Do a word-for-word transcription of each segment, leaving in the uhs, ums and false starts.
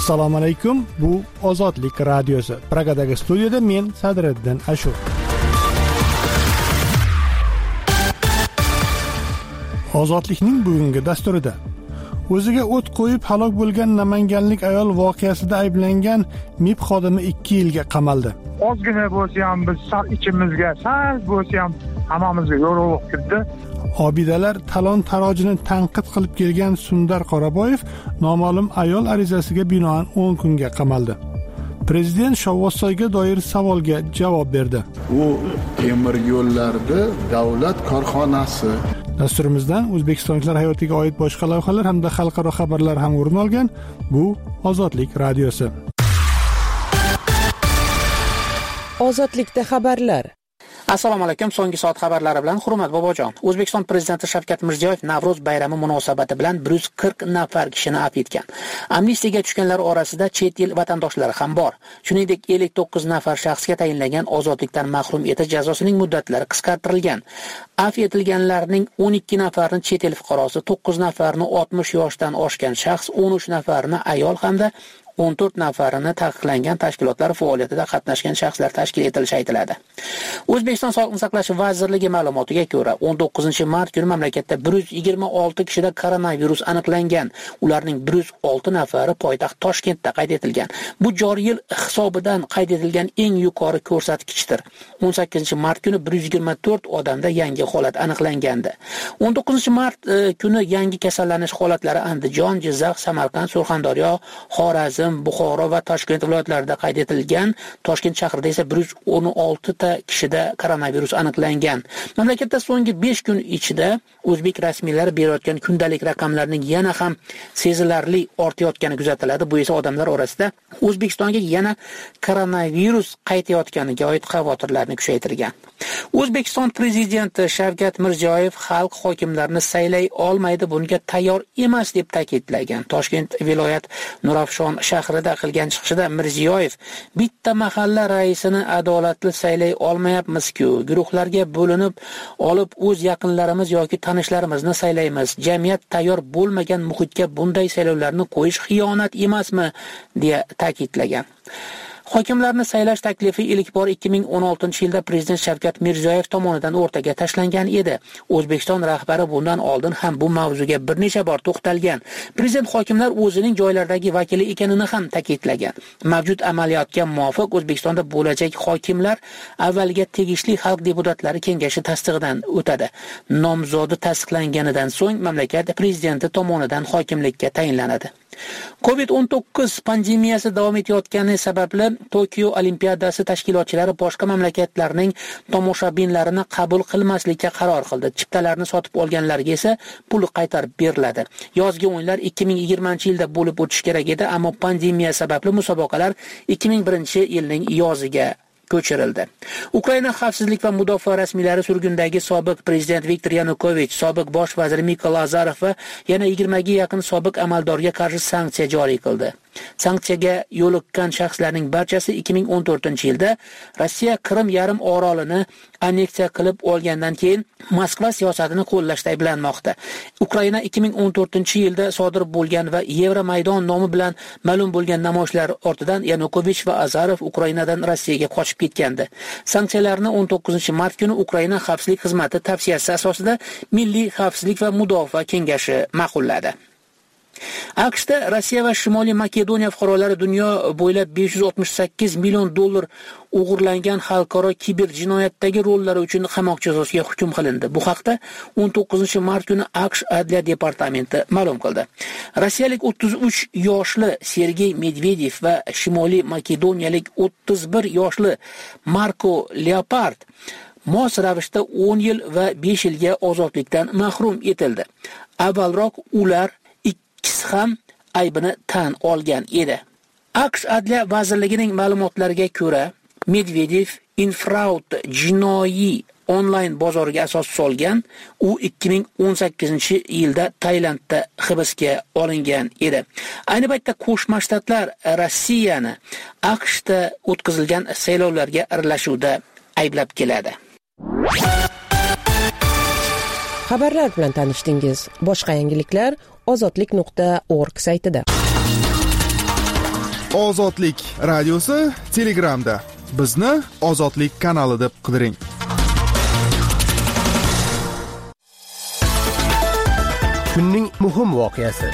Assalomu alaykum. Bu Ozodlik radiosi. Pragadagi studiyada men Sadriddin Ashur. Ozodlikning bugungi dasturida o'ziga o't qo'yib halok bo'lgan namanganlik ayol voqeasida ayblangan M I B xodimi ikki yilga qamaldi. Ozgina bo'lsa ham biz sal ichimizga, sal bo'lsa ham hammamizga yorug'lik kirdi. Obidalar talon-tarojini tanqid qilib kelgan Sundar Qoraboyev noma'lum ayol arizasiga binoan o'n kunga qamaldi. Prezident Shovvozsoyga doir savolga javob berdi. U temir yo'llarda davlat korxonasi. Dasturimizdan o'zbekistonliklar hayotiga oid boshqa lavhalar hamda xalqaro xabarlar ham o'rin olgan. Bu Ozodlik radiosi. Ozodlikda xabarlar. Assalomu alaykum. So'nggi soat xabarlari bilan Hurmat Bobojon. O'zbekiston prezidenti Shavkat Mirziyoyev Navro'z bayrami munosabati bilan bir yuz qirq nafar kishini afv etgan. Amnistiyaga tushganlar orasida chet el vatandoshlari ham bor. Shuningdek, ellik to'qqiz nafar shaxsga tayinlangan ozodlikdan mahrum etish jazosining muddatlari qisqartirilgan. Afv etilganlarning o'n ikki nafarini chet el fuqarosi, to'qqiz nafarini oltmish yoshdan oshgan shaxs, o'n uch nafarini ayol hamda o'n to'rt nafarini taqiqlangan tashkilotlar faoliyatida qatnashgan shaxslar tashkil etilishi aytiladi. O'zbekiston Sog'liqni saqlash vazirligi ma'lumotiga ko'ra, o'n to'qqizinchi mart kuni mamlakatda bir yuz yigirma olti kishida koronavirus aniqlangan. Ularning bir yuz olti nafari poytaxt Toshkentda qayd etilgan. Bu joriy yil hisobidan qayd etilgan eng yuqori ko'rsatkichdir. o'n sakkizinchi mart kuni bir yuz yigirma to'rt odamda yangi holat aniqlangandi. o'n to'qqizinchi mart e, kuni yangi kasallanish holatlari Andijon, Jizzax, Samarqand, Surxondaryo, Xorazm, Buxoro va Toshkent viloyatlarida qayd etilgan. Toshkent shahrida esa bir yuz o'n olti ta kishida koronavirus aniqlangan. Mamlakatda so'nggi besh kun ichida o'zbek rasmiylari berayotgan kundalik raqamlarning yana ham sezilarli ortayotgani kuzatiladi. Bu esa odamlar orasida O'zbekistonga yana koronavirus qaytayotganiga oid xavotirlarni kuchaytirgan. O'zbekiston prezidenti Shavkat Mirziyoyev xalq hokimlarini saylay olmaydi, bunga tayyor emas deb ta'kidlagan. Toshkent viloyat Nurafshon shahrida qilgan chiqishida Mirziyoyev bitta mahalla raisini adolatli saylay olmayapmiz-ku, guruhlarga bo'linib olib o'z yaqinlarimiz yoki tanishlarimizni saylaymiz. Jamiyat tayyor bo'lmagan muhitga bunday saylovlarni qo'yish xiyonat emasmi, deya ta'kidlagan. Hokimlarni saylash taklifi ilk bor ikki ming o'n oltinchi yilda prezident Shavkat Mirziyoyev tomonidan o'rtaga tashlangan edi. O'zbekiston rahbari bundan oldin ham bu mavzuga bir necha bor to'xtalgan. Prezident hokimlar o'zining joylardagi vakili ekanini ham ta'kidlagan. Mavjud amaliyotga muvofiq O'zbekistonda bo'lajak hokimlar avvaliga tegishli xalq deputatlari kengashi tasdig'idan o'tadi. Nomzodi tasdiqlanganidan so'ng mamlakat prezidenti tomonidan hokimlikka tayinlanadi. covid o'n to'qqiz pandemiyasi davom etayotgani sababli Tokio Olimpiadasi tashkilotchilari boshqa mamlakatlarning tomoshabinlarini qabul qilmaslikka qaror qildi. Chiptalarni sotib olganlarga esa pul qaytarib beriladi. Yozgi o'yinlar ikki ming yigirmanchi yilda bo'lib o'tish kerak edi, ammo pandemiya sababli musobaqalar ikki ming birinchi yilning yoziga ko'chirildi. Ukraina xavfsizlik va mudofaa rasmiylari surgundagi sobiq prezident Viktor Yanukovich, sobiq bosh vazir Mikola Azarov va yana yigirmaga yaqin sobiq amaldorga qarshi sanksiya joriy qildi. Sanksiyaga yo'liqqan shaxslarning barchasi ikki ming o'n to'rtinchi yilda Rossiya Qrim yarim orolini anneksiya qilib olgandan keyin Moskva siyosatini qo'llashda ayblanmoqda. Ukraina ikki ming o'n to'rtinchi yilda sodir bo'lgan va Yevromaydon nomi bilan ma'lum bo'lgan namoyishlar ortidan Yanukovich va Azarov Ukrainadan Rossiyaga qochib ketgandi. Sanksiyalarni o'n to'qqizinchi mart kuni Ukraina xavfsizlik xizmati tavsiyasi asosida Milliy xavfsizlik va mudofaa kengashi ma'qulladi. AQShda Rossiya va Shimoliy Makedoniya fuqarolari dunyo bo'ylab besh yuz oltmish sakkiz million dollar o'g'irlangan xalqaro kiber jinoyatdagi rollari uchun qamoq jazosiga hukm qilindi. Bu haqda o'n to'qqizinchi mart kuni AQSh Adliya departamenti ma'lum qildi. Rossiyalik o'ttiz uch yoshli Sergey Medvedev va Shimoliy Makedoniyalik o'ttiz bir yoshli Marko Leopard mos ravishda o'n yil va besh yilga ozodlikdan mahrum etildi. Avvalroq ular ikkisi ham aybini tan olgan edi. AQSh Adliya vazirligining ma'lumotlariga ko'ra, Medvedev Infraud jinoiy onlayn bozoriga asos solgan. U ikki ming o'n sakkizinchi yilda Tailandda hibsga olingan edi. Ayni paytda Qo'shma Shtatlar Rossiyani AQShda o'tkazilgan saylovlarga aralashuvda ayblab keladi. Xabarlar bilan tanishdingiz. Boshqa yangiliklar ozodlik nuqta org saytida. Ozodlik radiosi Telegramda. Bizni Ozodlik kanali deb qidiring. Kunning muhim voqeasi.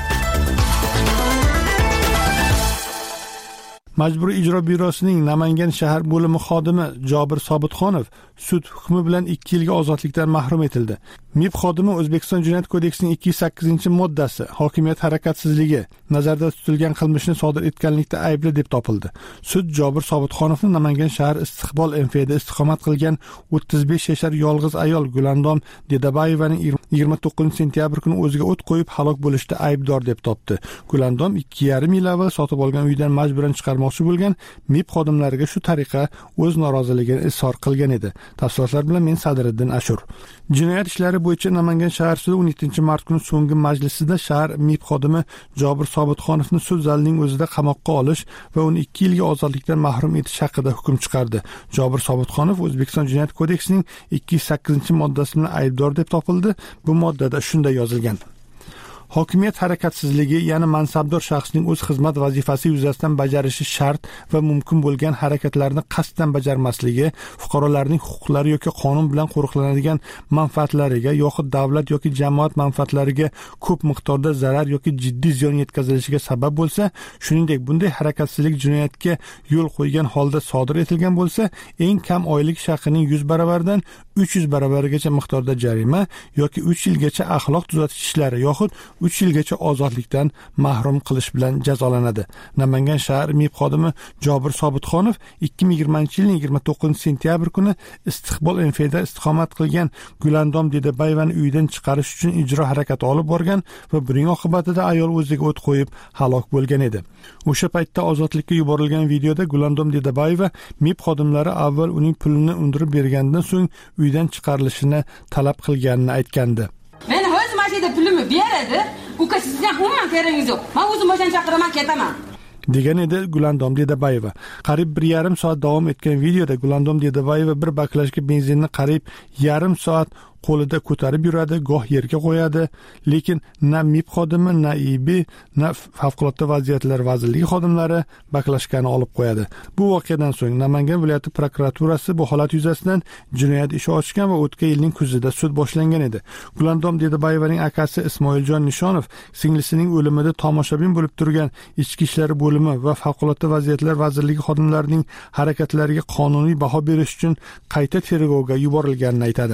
Majburiy ijro byurosining Namangan shahar bo'limi xodimi Jobir Sobitxonov sud hukmi bilan ikki yilga ozodlikdan mahrum etildi. M I B xodimi O'zbekiston Jinoyat kodeksining ikki yuz sakkizinchi moddasi hokimiyat harakatsizligi nazarda tutilgan qilmishni sodir etganlikda aybli deb topildi. Sud Jobir Sobitxonovni Namangan shahar Istiqbol M F da istiqomat qilgan o'ttiz besh yashar yolg'iz ayol Gulandom Dedabayevaning yigirma to'qqizinchi sentyabr kuni o'ziga o't qo'yib halok bo'lishda aybdor deb topdi. Gulandom ikki yarim yil avval sotib olgan uydan majburan chiqarmoqchi bo'lgan M I B xodimlariga shu tariqa o'z noroziligini izhor qilgan edi. Tafsilotlar bilan men Sadiriddin Ashur. Jinoyat ishlari bo'yicha Namangan shahar sudi o'n yettinchi mart kuni so'nggi majlisida shahar M I B xodimi Jobir Sobitxonovni sud zalining o'zida qamoqqa olish va uni ikki yilga ozodlikdan mahrum etish haqida hukm chiqardi. Jobir Sobitxonov O'zbekiston Jinoyat kodeksining ikki yuz sakkizinchi moddasi bilan aybdor deb topildi. Bu moddada shunday yozilgan: hokimiyat harakatsizligi, ya'ni mansabdor shaxsning o'z xizmat vazifasi yuzasidan bajarishi shart va mumkin bo'lgan harakatlarni qasddan bajarmasligi, fuqarolarning huquqlari yoki qonun bilan qo'riqlanadigan manfaatlariga yoxud davlat yoki jamoat manfaatlariga ko'p miqdorda zarar yoki jiddiy ziyon yetkazilishiga sabab bo'lsa, shuningdek bunday harakatsizlik jinoyatga yo'l qo'ygan holda sodir etilgan bo'lsa, eng kam oylik shaxsining yuz baravaridan uch yuz baravarigacha miqdorda jarima yoki uch yilgacha axloq tuzatish ishlari yoxud uch yilgacha ozodlikdan mahrum qilish bilan jazolanadi. Namangan shahar M I B xodimi Jobir Sobitxonov ikki ming yigirmanchi yilning yigirma to'qqizinchi sentyabr kuni Istiqbol M F da istiqomat qilgan Gulandom Dedabayevani uydan chiqarish uchun ijro harakati olib borgan va buning oqibatida ayol o'ziga o't qo'yib halok bo'lgan edi. O'sha paytda ozodlikka yuborilgan videoda Gulandom Dedabayeva M I B xodimlari avval uning pulini undirib bergandan so'ng uydan chiqarilishini talab qilganini aytgandi. Men o'z mashinada pulimni beradi, uka sizdan umuman keragingiz yo'q. Men o'zim mashina chaqiraman, ketaman. degan edi Gulandom Dedabayeva. Qariyb bir yarim soat davom etgan videoda Gulandom Dedabayeva bir baklashka benzinni qariyb yarim soat qo'lida ko'tarib yuradi, goh yerga qo'yadi, lekin na M I B xodimi, na I B, na favqulodda vaziyatlar vazirligi xodimlari baklashkani olib qo'yadi. Bu voqeadan so'ng Namangan viloyati prokuraturasi bu holat yuzasidan jinoyat ishi ochgan va o'tgan yilning kuzida sud boshlangan edi. Gulandom Dedabayevaning akasi Ismoiljon Nishonov singlisining o'limida tomoshabin bo'lib turgan Ichki ishlar bo'limi va favqulodda vaziyatlar vazirligi xodimlarining harakatlariga qonuniy baho berish uchun qayta tergovga yuborilganini aytadi.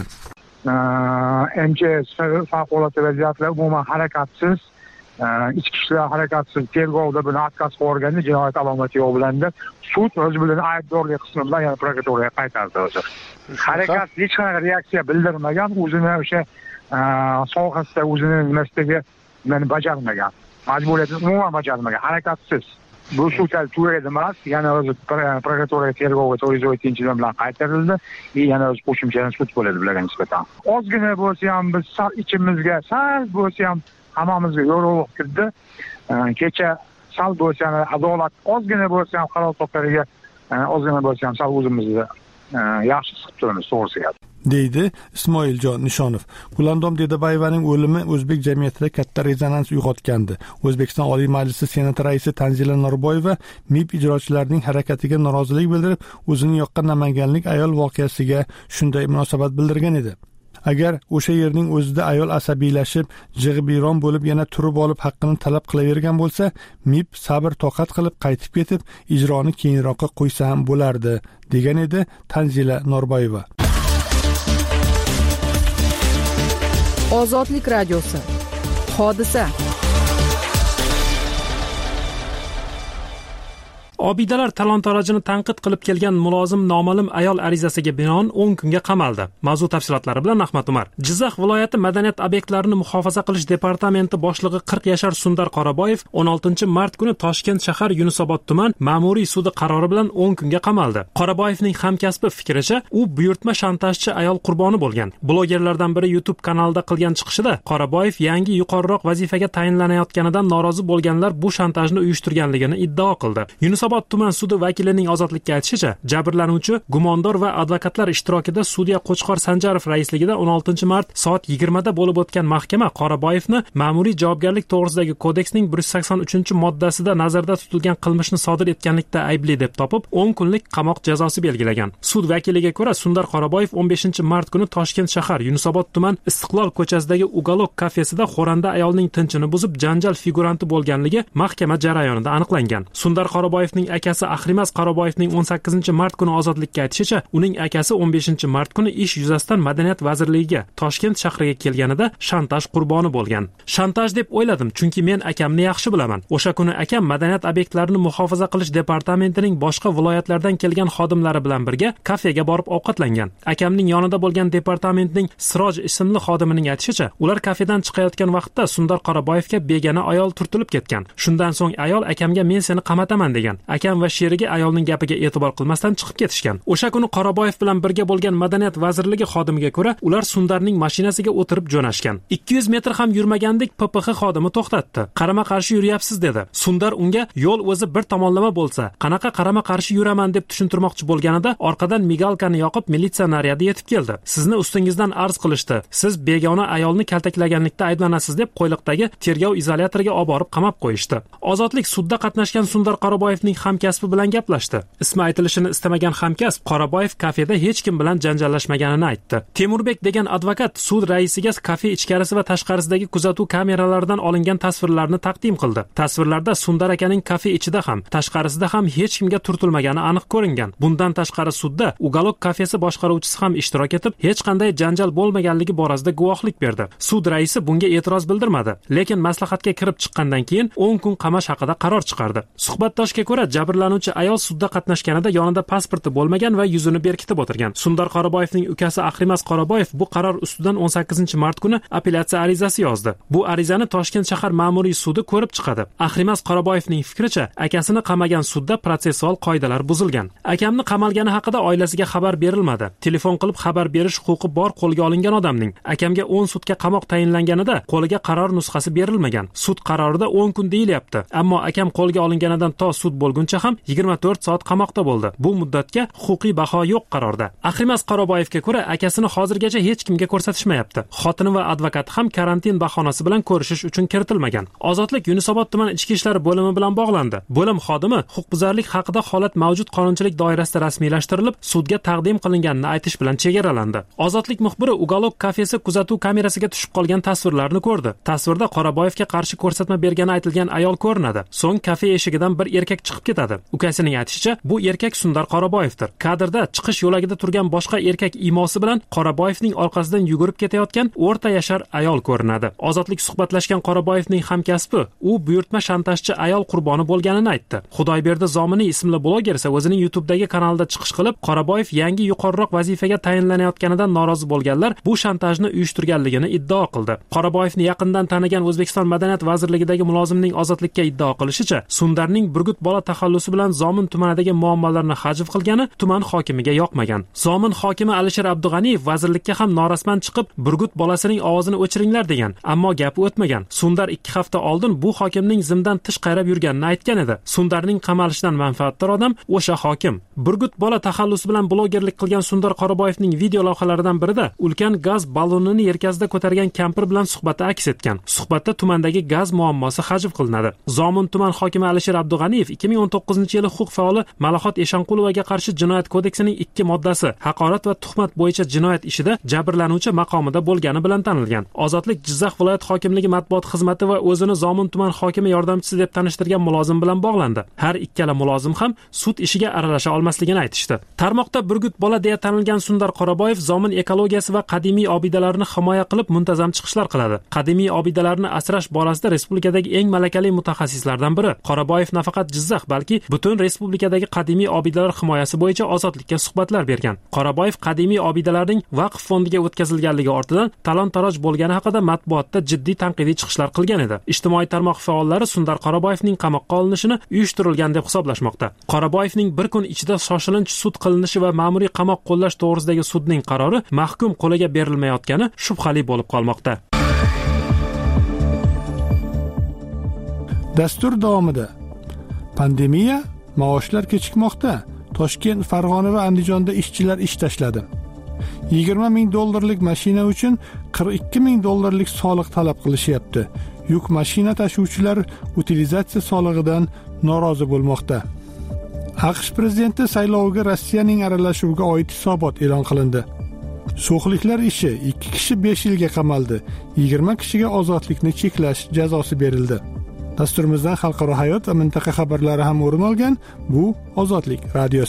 M J S favqulodda vaziyatlar umuman harakatsiz, ichki ishlar harakatsiz tergovda buni отказ qilganda jinoyat alomati yo'q bilanda sud o'zi bilan aybdorlik qismi bilan yana prokuraturaga qaytardi o'zi. Harakat hech qanaqa reaksiya bildirmagan, o'zini o'sha sohasida o'zini nimasidagi meni bajarmagan, majburiyatini umuman bajarmagan, harakatsiz. Bu shu tal tugadi emas, yana o'zi prokuraturaga tergovga to'rt yuz o'ttinchi bilan qaytarildi, yana o'zi qo'shimcha sud bo'ladi bularga nisbatan. Ozgina bo'lsa ham biz ichimizga sal bo'lsa ham hammamizga yorug'lik kirdi. Kecha sal bo'lsa ham adolat ozgina bo'lsa ham qaror topariga ozgina bo'lsa ham sal o'zimizni yaxshi siqib turamiz, to'g'risi deydi Ismoiljon Nishonov. Gulandom Dedabayevaning o'limi o'zbek jamiyatida katta rezonans uyg'otgandi. O'zbekiston Oliy Majlisi Senati raisi Tanzila Norboyeva M I B ijrochilarining harakatiga norozilik bildirib, o'zining yoqqan namanganlik ayol voqeasiga shunday munosabat bildirgan edi. Agar o'sha yerning o'zida ayol asabiylashib, jig'ibiyron bo'lib yana turib olib haqqini talab qilavergan bo'lsa, M I B sabr toqat qilib qaytib ketib, ijroni keyinroqqa qo'ysa ham bo'lardi, degan edi Tanzila Norboyeva. Ozodlik radiosi. Hodisa. Obidalar talon-tarojini tanqid qilib kelgan mulozim noma'lum ayol arizasiga binoan o'n kunga qamaldi. Mavzu tafsilotlari bilan Ahmad Umar. Jizzax viloyati madaniyat obyektlarini muhofaza qilish departamenti boshlig'i qirq yashar Sundar Qoraboyev o'n oltinchi mart kuni Toshkent shahar Yunusobod tuman ma'muriy sudi qarori bilan o'n kunga qamaldi. Qoraboyevning hamkasbi fikricha, u buyurtma shantajchi ayol qurboni bo'lgan. Blogerlardan biri YouTube kanalida qilgan chiqishida Qoraboyev yangi yuqoriroq vazifaga tayinlanayotganidan norozi bo'lganlar bu shantajni uyushtirganligini iddao qildi. Yunusobod Yunusobod tuman sudi vakilining ozodlikka aytishicha, jabrlanuvchi gumondor va advokatlar ishtirokida sudya Qo'chqor Sanjarov raisligida o'n oltinchi mart soat yigirmada bo'lib o'tgan mahkama Qoraboyevni ma'muriy javobgarlik to'g'risidagi kodeksning bir yuz sakson uchinchi moddasida nazarda tutilgan qilmishni sodir etganlikda aybli deb topib, o'n kunlik qamoq jazosi belgilagan. Sud vakiliga ko'ra, Sundar Qoraboyev o'n beshinchi mart kuni Toshkent shahar Yunusobod tuman Istiqlol ko'chasidagi Ugalok kafesida xoranda ayolning tinchini buzib, janjal figuranti bo'lganligi mahkama jarayonida aniqlangan. Sundar Qoraboyevning akasi Ahrimas Qoraboyevning o'n sakkizinchi mart kuni ozodlikka aytishicha, uning akasi o'n beshinchi mart kuni ish yuzasidan Madaniyat vazirligiga Toshkent shahriga kelganida shantaj qurboni bo'lgan. Shantaj deb o'yladim, chunki men akamni yaxshi bilaman. O'sha kuni akam Madaniyat obyektlarini muhofaza qilish departamentining boshqa viloyatlardan kelgan xodimlari bilan birga kafega borib ovqatlangan. Akamning yonida bo'lgan departamentning Siroj ismli xodimining aytishicha, ular kafedan chiqayotgan vaqtda Sundar Qoraboyevga begona ayol turtilib ketgan. Shundan so'ng ayol akamga men seni qamataman degan. Akam va sherigi ayolning gapiga e'tibor qilmasdan chiqib ketishgan. O'sha kuni Qoraboyev bilan birga bo'lgan Madaniyat vazirligi xodimiga ko'ra, ular Sundarning mashinasiga o'tirib jo'nashgan. ikki yuz metr ham yurmagandik P P X xodimi to'xtatdi. Qarama-qarshi yuryapsiz dedi. Sundar unga yo'l o'zi bir tomonlama bo'lsa, qanaqa qarama-qarshi yuraman deb tushuntirmoqchi bo'lganida orqadan migalkani yoqib militsiya naryadi yetib keldi. Sizni ustingizdan arz qilishdi. Siz begona ayolni kaltaklaganlikda ayblanasiz deb qo'yliqdagi tergov izolyatoriga olib borib qamab qo'yishdi. Ozodlik sudda qatnashgan Sundar Qoraboyevning hamkasbi bilan gaplashdi. Ismi aytilishini istamagan hamkasb Qoraboyev kafeda hech kim bilan janjallashmaganini aytdi. Temurbek degan advokat sud raisiga kafe ichkarisi va tashqarisidagi kuzatuv kameralaridan olingan tasvirlarni taqdim qildi. Tasvirlarda Sundar akaning kafe ichida ham, tashqarisida ham hech kimga turtilmagani aniq ko'ringan. Bundan tashqari sudda Ugalok kafesi boshqaruvchisi ham ishtirok etib, hech qanday janjal bo'lmaganligi borasida guvohlik berdi. Sud raisi bunga e'tiroz bildirmadi, lekin maslahatga kirib chiqqandan keyin o'n kun qamash haqida qaror chiqardi. Suhbatdoshga ko'ra, jabrlanuvchi ayol sudda qatnashganida yonida pasporti bo'lmagan va yuzini berkitib o'tirgan. Sundar Qoraboyevning ukasi Ahrimas Qoraboyev bu qaror ustidan o'n sakkizinchi mart kuni apellyatsiya arizasi yozdi. Bu arizani Toshkent shahar ma'muriy sudi ko'rib chiqadi. Ahrimas Qoraboyevning fikricha, akasini qamagan sudda protsessual qoidalar buzilgan. Akamni qamalgani haqida oilasiga xabar berilmadi. Telefon qilib xabar berish huquqi bor qo'lga olingan odamning akamga o'n sutka qamoq tayinlanganida qo'liga qaror nusxasi berilmagan. Sud qarorida o'n kun deyilyapti. Ammo akam qo'lga olinganidan to sud bo'lguncha ham yigirma to'rt soat qamoqda bo'ldi. Bu muddatga huquqiy baho yo'q qarorda. Ahrimas Qoraboyevga ko'ra, akasini hozirgacha hech kimga ko'rsatishmayapti. Xotini va advokati ham karantin bahonasi bilan ko'rishish uchun kiritilmagan. Ozodlik Yunusobod tuman ichki ishlar bo'limi bilan bog'landi. Bo'lim xodimi huquqbuzarlik haqida holat mavjud qonunchilik doirasida rasmiylashtirilib, sudga taqdim qilinganini aytish bilan chegaralandi. Ozodlik muxbiri Ugalok kafesi kuzatuv kamerasiga tushib qolgan tasvirlarni ko'rdi. Tasvirda Qoraboyevga qarshi ko'rsatma bergani aytilgan ayol ko'rinadi. So'ng kafe eshigidan bir erkak chiqib ketadi. Ukasining aytishicha, bu erkak Sundar Qoraboyevdir. Kadrda chiqish yo'lagida turgan boshqa erkak imosi bilan Qoraboyevning orqasidan yugurib ketayotgan o'rta yashar ayol ko'rinadi. Ozodlik suhbatlashgan Qoraboyevning hamkasbi, u buyurtma shantajchi ayol qurboni bo'lganini aytdi. Xudoyberdi Zominiy ismli bloger esa o'zining YouTube'dagi kanalida chiqish qilib, Qoraboyev yangi yuqoriroq vazifaga tayinlanayotganidan norozi bo'lganlar bu shantajni uyushtirganligini iddao qildi. Qoraboyevni yaqindan tanigan O'zbekiston Madaniyat vazirligidagi mulozimning ozodlikka iddao qilishicha, Sundarning Burgut bola taxallusi bilan Zomin tumanidagi muammolarni hajv qilgani tuman hokimiga yoqmagan. Zomin hokimi Alisher Abdug'aniyev vazirlikka ham norasman chiqib, Burgut bolasining ovozini o'chiringlar degan, ammo gapi o'tmagan. Sundar ikki hafta oldin bu hokimning zimdan tish qayrab yurganini aytgan edi. Sundarning qamalishidan manfaatdor odam o'sha hokim. Burgut bola taxallusi bilan blogerlik qilgan Sundar Qoraboyevning video lavhalaridan birida ulkan gaz ballonini yelkasida ko'targan kampir bilan suhbati aks etgan. Suhbatda tumandagi gaz muammosi hajv qilinadi. Zomin tuman hokimi Alisher Abdug'aniyev ikki ming o'n to'qqizinchi yili huquq faoli Malahot Eshonqulovaga qarshi jinoyat kodeksining ikki moddasi haqorat va tuhmat bo'yicha jinoyat ishida jabrlanuvchi maqomida bo'lgani bilan tanilgan. Ozodlik Jizzax viloyat hokimligi matbuot xizmati va o'zini Zomin tuman hokimi yordamchisi deb tanishtirgan mulozim bilan bog'landi. Har ikkala mulozim ham sud ishiga aralasha olmasligini aytishdi. Tarmoqda Burgut bola deya tanilgan Sundar Qoraboyev Zomin ekologiyasi va qadimiy obidalarni himoya qilib muntazam chiqishlar qiladi. Qadimiy obidalarni asrash borasida respublikadagi eng malakali mutaxassislardan biri. Qoraboyev nafaqat Jizzax, balki butun respublikadagi qadimiy obidalar himoyasi bo'yicha Ozodlikka suhbatlar bergan. Qoraboyev qadimiy obidalarning vaqf fondiga o'tkazilganligi ortidan talon-taroj bo'lgani haqida matbuotda jiddiy tanqidiy chiqishlar qilgan edi. Ijtimoiy tarmoq faollari Sundar Qoraboyevning qamoqqa olinishini uyushtirilgan deb hisoblashmoqda. Qoraboyevning bir kun ichida shoshilinch sud qilinishi va ma'muriy qamoq qo'llash to'g'risidagi sudning qarori mahkum qo'liga berilmayotgani shubhali bo'lib qolmoqda. Dastur davomida pandemiya Maoshlar kechikmoqda. Toshkent, Farg'ona va Andijonda ishchilar ish tashladi. yigirma ming dollarlik mashina uchun qirq ikki ming dollarlik soliq talab qilishyapti. Yuk mashina tashuvchilar utilizatsiya solig'idan norozi bo'lmoqda. AQSh prezidenti sayloviga Rossiyaning aralashuviga oid hisobot e'lon qilindi. So'xliklar ishi ikki kishi besh yilga qamaldi. yigirma kishiga ozodlikni cheklash jazosi berildi. Dasturimizdan xalqaro hayot va mintaqa xabarlari ham o'rin olgan. Bu Ozodlik radiosi.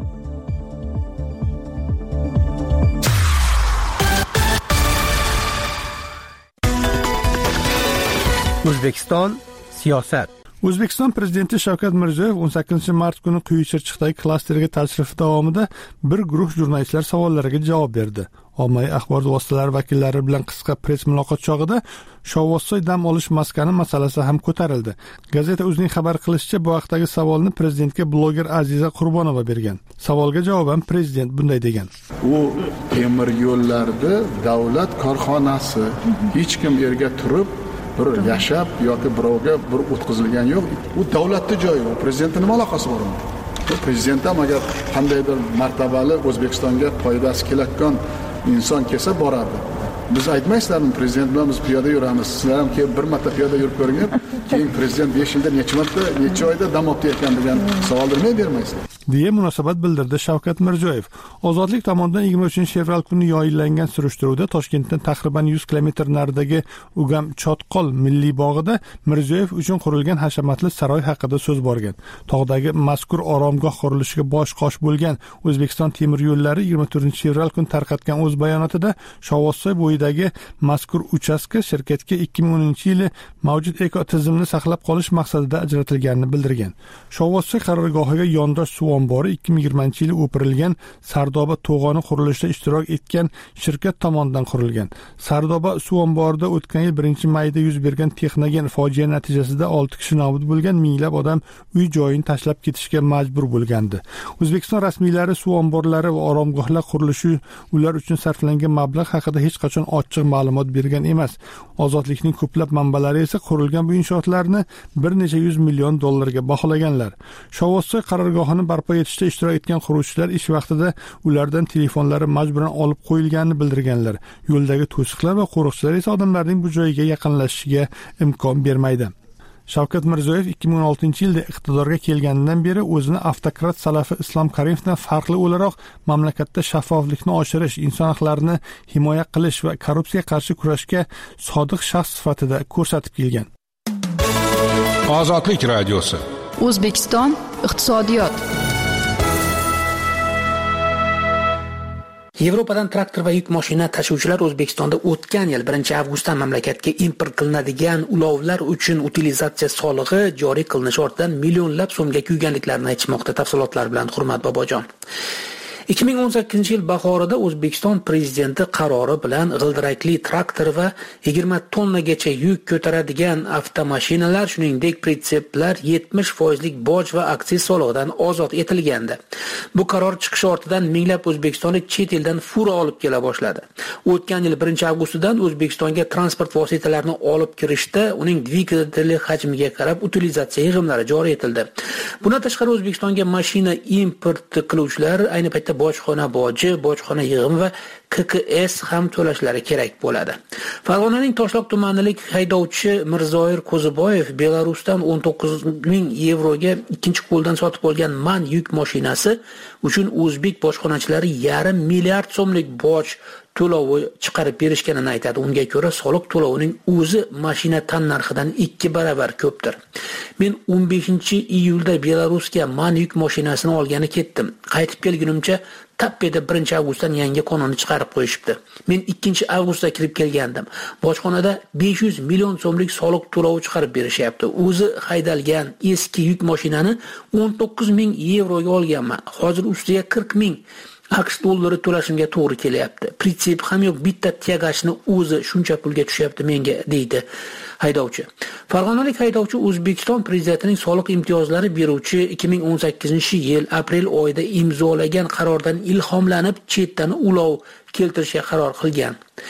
O'zbekiston siyosat. O'zbekiston prezidenti Shavkat Mirziyoyev o'n sakkizinchi mart kuni Quyi Chirchiqdagi klasterga tashrifi davomida bir guruh jurnalistlar savollariga javob berdi. Ommaviy axborot vositalari vakillari bilan qisqa press muloqot chog'ida Shovvozsoy dam olish maskani masalasi ham ko'tarildi. Gazeta o'zining xabar qilishicha, bu haqdagi savolni prezidentga bloger Aziza Qurbonova bergan. Savolga javoban prezident bunday degan: U temir yo'llarda davlat korxonasi, hech kim yerga turib bir yashab yoki birovga bir o'tkazilgan yo'q. U davlatning joyi, u prezidentning nima aloqasi bor unda? Prezident ham agar qandaydir martabali O'zbekistonga foydasi kelayotgan inson kelsa boradi. Biz aytmaysizlarmi, prezident bilan biz piyoda yuramiz. Sizlar ham kelib bir marta piyoda yurib ko'ring, keyin prezident besh yilda necha marta, necha oyda dam olib ekan degan savolni nima bermaysizlar? diye munosabat bildirdi Shavkat Mirziyoyev. Ozodlik tomonidan yigirma uchinchi fevral kuni yoyillangan surishtiruvda Toshkentdan taqriban yuz kilometr naridagi Ugam Chotqol milliy bog'ida Mirziyoyev uchun qurilgan hashamatli saroy haqida so'z borgan. Tog'dagi mazkur oromgoh qurilishiga bosh qosh bo'lgan O'zbekiston temir yo'llari yigirma to'rtinchi fevral kuni tarqatgan o'z bayonotida Shovvozsoy bo'yidagi mazkur uchastka shirkatga ikki ming o'ninchi yili mavjud ekotizimni saqlab qolish maqsadida ajratilganini bildirgan. Shovvozsoy qarorgohiga yondosh suv ombori ikki ming yigirmanchi yili o'pirilgan Sardoba to'g'oni qurilishida ishtirok etgan shirkat tomonidan qurilgan. Sardoba suv omborida o'tgan yil birinchi mayda yuz bergan texnogen fojia natijasida olti kishi nobud bo'lgan, minglab odam uy joyini tashlab ketishga majbur bo'lgandi. O'zbekiston rasmiylari suv omborlari va oromgohlar qurilishi ular uchun sarflangan mablag' haqida hech qachon ochiq ma'lumot bergan emas. Ozodlikning ko'plab manbalari esa qurilgan bu inshootlarni bir necha yuz million dollarga baholaganlar. Shovvozsoy qarorgohini barpo etishda ishtirok etgan quruvchilar ish vaqtida ulardan telefonlari majburan olib qo'yilganini bildirganlar. Yo'ldagi to'siqlar va qo'riqchilar esa odamlarning bu joyga yaqinlashishiga imkon bermaydi. Shavkat Mirziyoyev ikki ming o'n oltinchi yilda iqtidorga kelganidan beri o'zini avtokrat Salafi Islom Karimovdan farqli o'laroq mamlakatda shaffoflikni oshirish, inson huquqlarini himoya qilish va korrupsiyaga qarshi kurashga sodiq shaxs sifatida ko'rsatib kelgan. Ozodlik radiosi. O'zbekiston iqtisodiyot. Yevropadan traktor va yuk mashina tashuvchilar O'zbekistonda o'tgan yil birinchi avgustdan mamlakatga import qilinadigan ulovlar uchun utilizatsiya solig'i joriy qilinishi ortidan millionlab so'mga kuyganliklarini aytishmoqda. Tafsilotlar bilan Hurmat Bobojon. ikki ming o'n sakkizinchi yil bahorida O'zbekiston prezidenti qarori bilan g'ildirakli traktor va yigirma tonnagacha yuk ko'taradigan avtomashinalar, shuningdek pritseplar yetmish foizlik boj va aksiz solig'idan ozod etilgandi. Bu qaror chiqishi ortidan minglab o'zbekistonlik chet eldan fura olib kela boshladi. O'tgan yil birinchi avgustidan O'zbekistonga transport vositalarini olib kirishda uning dvigateli hajmiga qarab utilizatsiya yig'imlari joriy etildi. Bundan tashqari O'zbekistonga mashina import qiluvchilar ayni paytda bojxona boji, bojxona yig'imi va K K S ham to'lashlari kerak bo'ladi. Farg'onaning Toshloq tumanlik haydovchi Mirzoir Qo'ziboyev Belarusdan o'n to'qqiz ming yevroga ikkinchi qo'ldan sotib olgan MAN yuk mashinasi uchun o'zbek bojxonachilari yarim milliard so'mlik boj to'lovi chiqarib berishganini aytadi. Unga ko'ra soliq to'lovining o'zi mashina tan narxidan ikki baravar ko'pdir. Men o'n beshinchi iyulda Belarusga MAN yuk mashinasini olgani ketdim. Qaytib kelgunimcha Tappeda birinchi avgustdan yangi qonunni chiqarib qo'yishibdi. Men ikkinchi avgustda kirib kelgandim. Bojxonada besh yuz million so'mlik soliq to'lovi chiqarib berishyapti. O'zi haydalgan eski yuk mashinani o'n to'qqiz ming yevroga olganman. Hozir ustiga qirq ming AQSh dollari to'lashimga to'g'ri kelyapti. Pritsep ham yo'q, bitta tegashni o'zi shuncha pulga tushyapti menga, deydi haydovchi. Farg'onalik haydovchi O'zbekiston prezidentining soliq imtiyozlari beruvchi ikki ming o'n sakkizinchi yil aprel oyida imzolagan qarordan ilhomlanib chetdan ulov keltirishga qaror qilgan.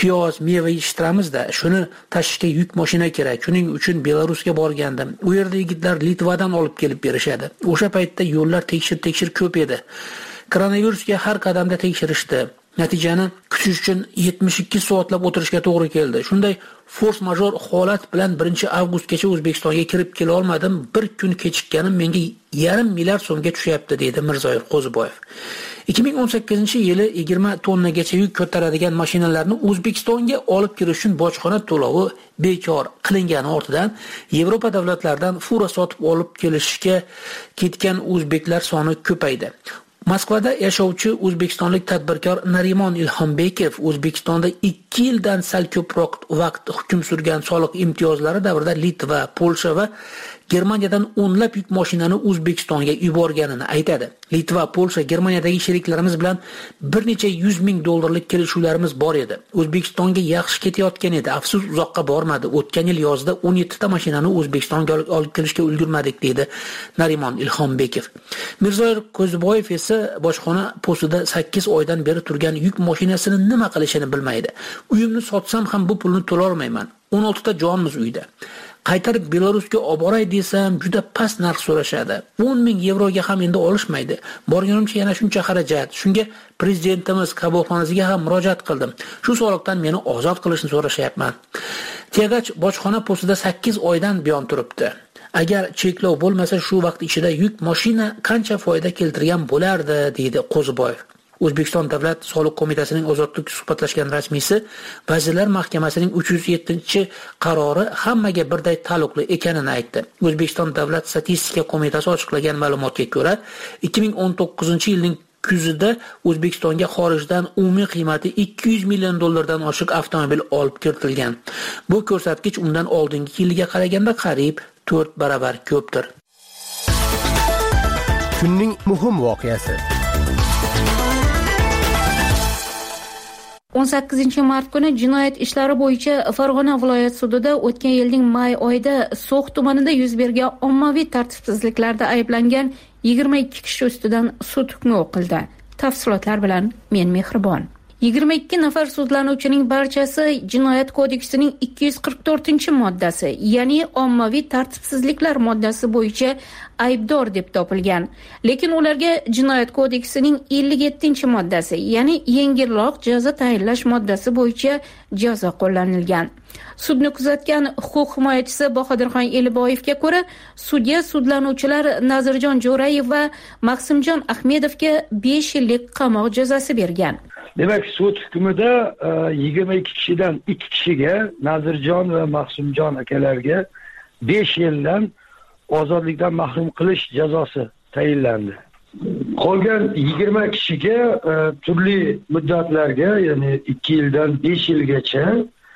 piyoz, meva yetishtiramizda, shuni tashishga yuk mashina kerak. Shuning uchun Belarusga borgandim. U yerda yigitlar Litvadan olib kelib berishadi. O'sha paytda yo'llar tekshir-tekshir ko'p edi. Koronavirusga har qadamda tekshirishdi. Natijani kutish uchun yetmish ikki soatlab o'tirishga to'g'ri keldi. Shunday force major holat bilan birinchi avgustgacha O'zbekistonga kirib kela olmadim. Bir kun kechikkanim menga yarim milliard so'mga tushyapti, dedi Mirzoir Qo'ziboyev. ikki ming o'n sakkizinchi yili yigirma tonnagacha yuk ko'taradigan mashinalarni O'zbekistonga olib kirish uchun bojxona to'lovi bekor qilingani ortidan Yevropa davlatlaridan fura sotib olib kelishga ketgan o'zbeklar soni ko'paydi. Moskvada yashovchi o'zbekistonlik tadbirkor Narimon Ilhombekov O'zbekistonda ikki yildan sal ko'proq vaqt hukm surgan soliq imtiyozlari davrida Litva, Polsha va Germaniyadan o'nlab yuk mashinani O'zbekistonga yuborganini aytadi. Litva, Polsha, Germaniyadagi sheriklarimiz bilan bir necha yuz ming dollarlik kelishuvlarimiz bor edi. O'zbekistonga yaxshi ketayotgan edi. Afsus, uzoqqa bormadi. O'tgan yil yozda o'n yetti ta mashinani O'zbekistonga olib kelishga ulgurmadik, dedi Narimon Ilhombekov. Mirzoir Qo'ziboyev esa bojxona postida sakkiz oydan beri turgan yuk mashinasini nima qilishini bilmaydi. Uyimni sotsam ham bu pulni to'la olmayman. o'n olti ta jonimiz uyda. Qaytarib Belarusga olib boray desam, juda past narx so'rashadi. o'n ming yevroga ham endi olishmaydi. Borganimcha yana shuncha xarajat. Shunga prezidentimiz qabulxonasiga ham murojaat qildim. Shu soliqdan meni ozod qilishni so'rashyapman. Tegach bojxona postida sakkiz oydan buyon turibdi. Agar cheklov bo'lmasa, shu vaqt ichida yuk mashina qancha foyda keltirgan bo'lardi, deydi Qo'ziboyev. O'zbekiston Davlat soliq qo'mitasining ozodlik suhbatlashgan rasmiysi Vazirlar Mahkamasining uch yuz yettinchi qarori hammaga birday taalluqli ekanini aytdi. O'zbekiston Davlat statistika qo'mitasi ochiqlagan ma'lumotga ko'ra, ikki ming o'n to'qqizinchi yilning kuzida O'zbekistonga xorijdan umumiy qiymati ikki yuz million dollardan oshiq avtomobil olib kiritilgan. Bu ko'rsatkich undan oldingi yilga qaraganda qariyb to'rt baravar ko'pdir. Kunning muhim voqeasi. o'n sakkizinchi mart kuni jinoyat ishlari bo'yicha Farg'ona viloyat sudida o'tgan yilning may oyida So'x tumanida yuz bergan ommaviy tartibsizliklarda ayblangan yigirma ikki kishi ustidan sud hukmi o'qildi. Tafsilotlar bilan men Mehribon. yigirma ikki nafar sudlanuvchining barchasi Jinoyat kodeksining ikki yuz qirq to'rtinchi moddasi, ya'ni ommaviy tartibsizliklar moddasi bo'yicha aybdor deb topilgan. Lekin ularga Jinoyat kodeksining ellik yettinchi moddasi, ya'ni yengilroq jazo tayinlash moddasi bo'yicha jazo qo'llanilgan. Sudni kuzatgan huquq himoyachisi Bahodirxon Eliboyevga ko'ra, sudya sudlanuvchilar Nazirjon Jo'rayev va Maqsimjon Ahmedovga besh yillik qamoq jazosi bergan. Demak, sud hukmida yigirma ikki kishidan ikki kishiga, Nazirjon va Maqsimjon akalarga besh yildan ozodlikdan mahrum qilish jazosi tayinlandi. Qolgan yigirma kishiga turli muddatlarga, ya'ni ikki yildan besh yilgacha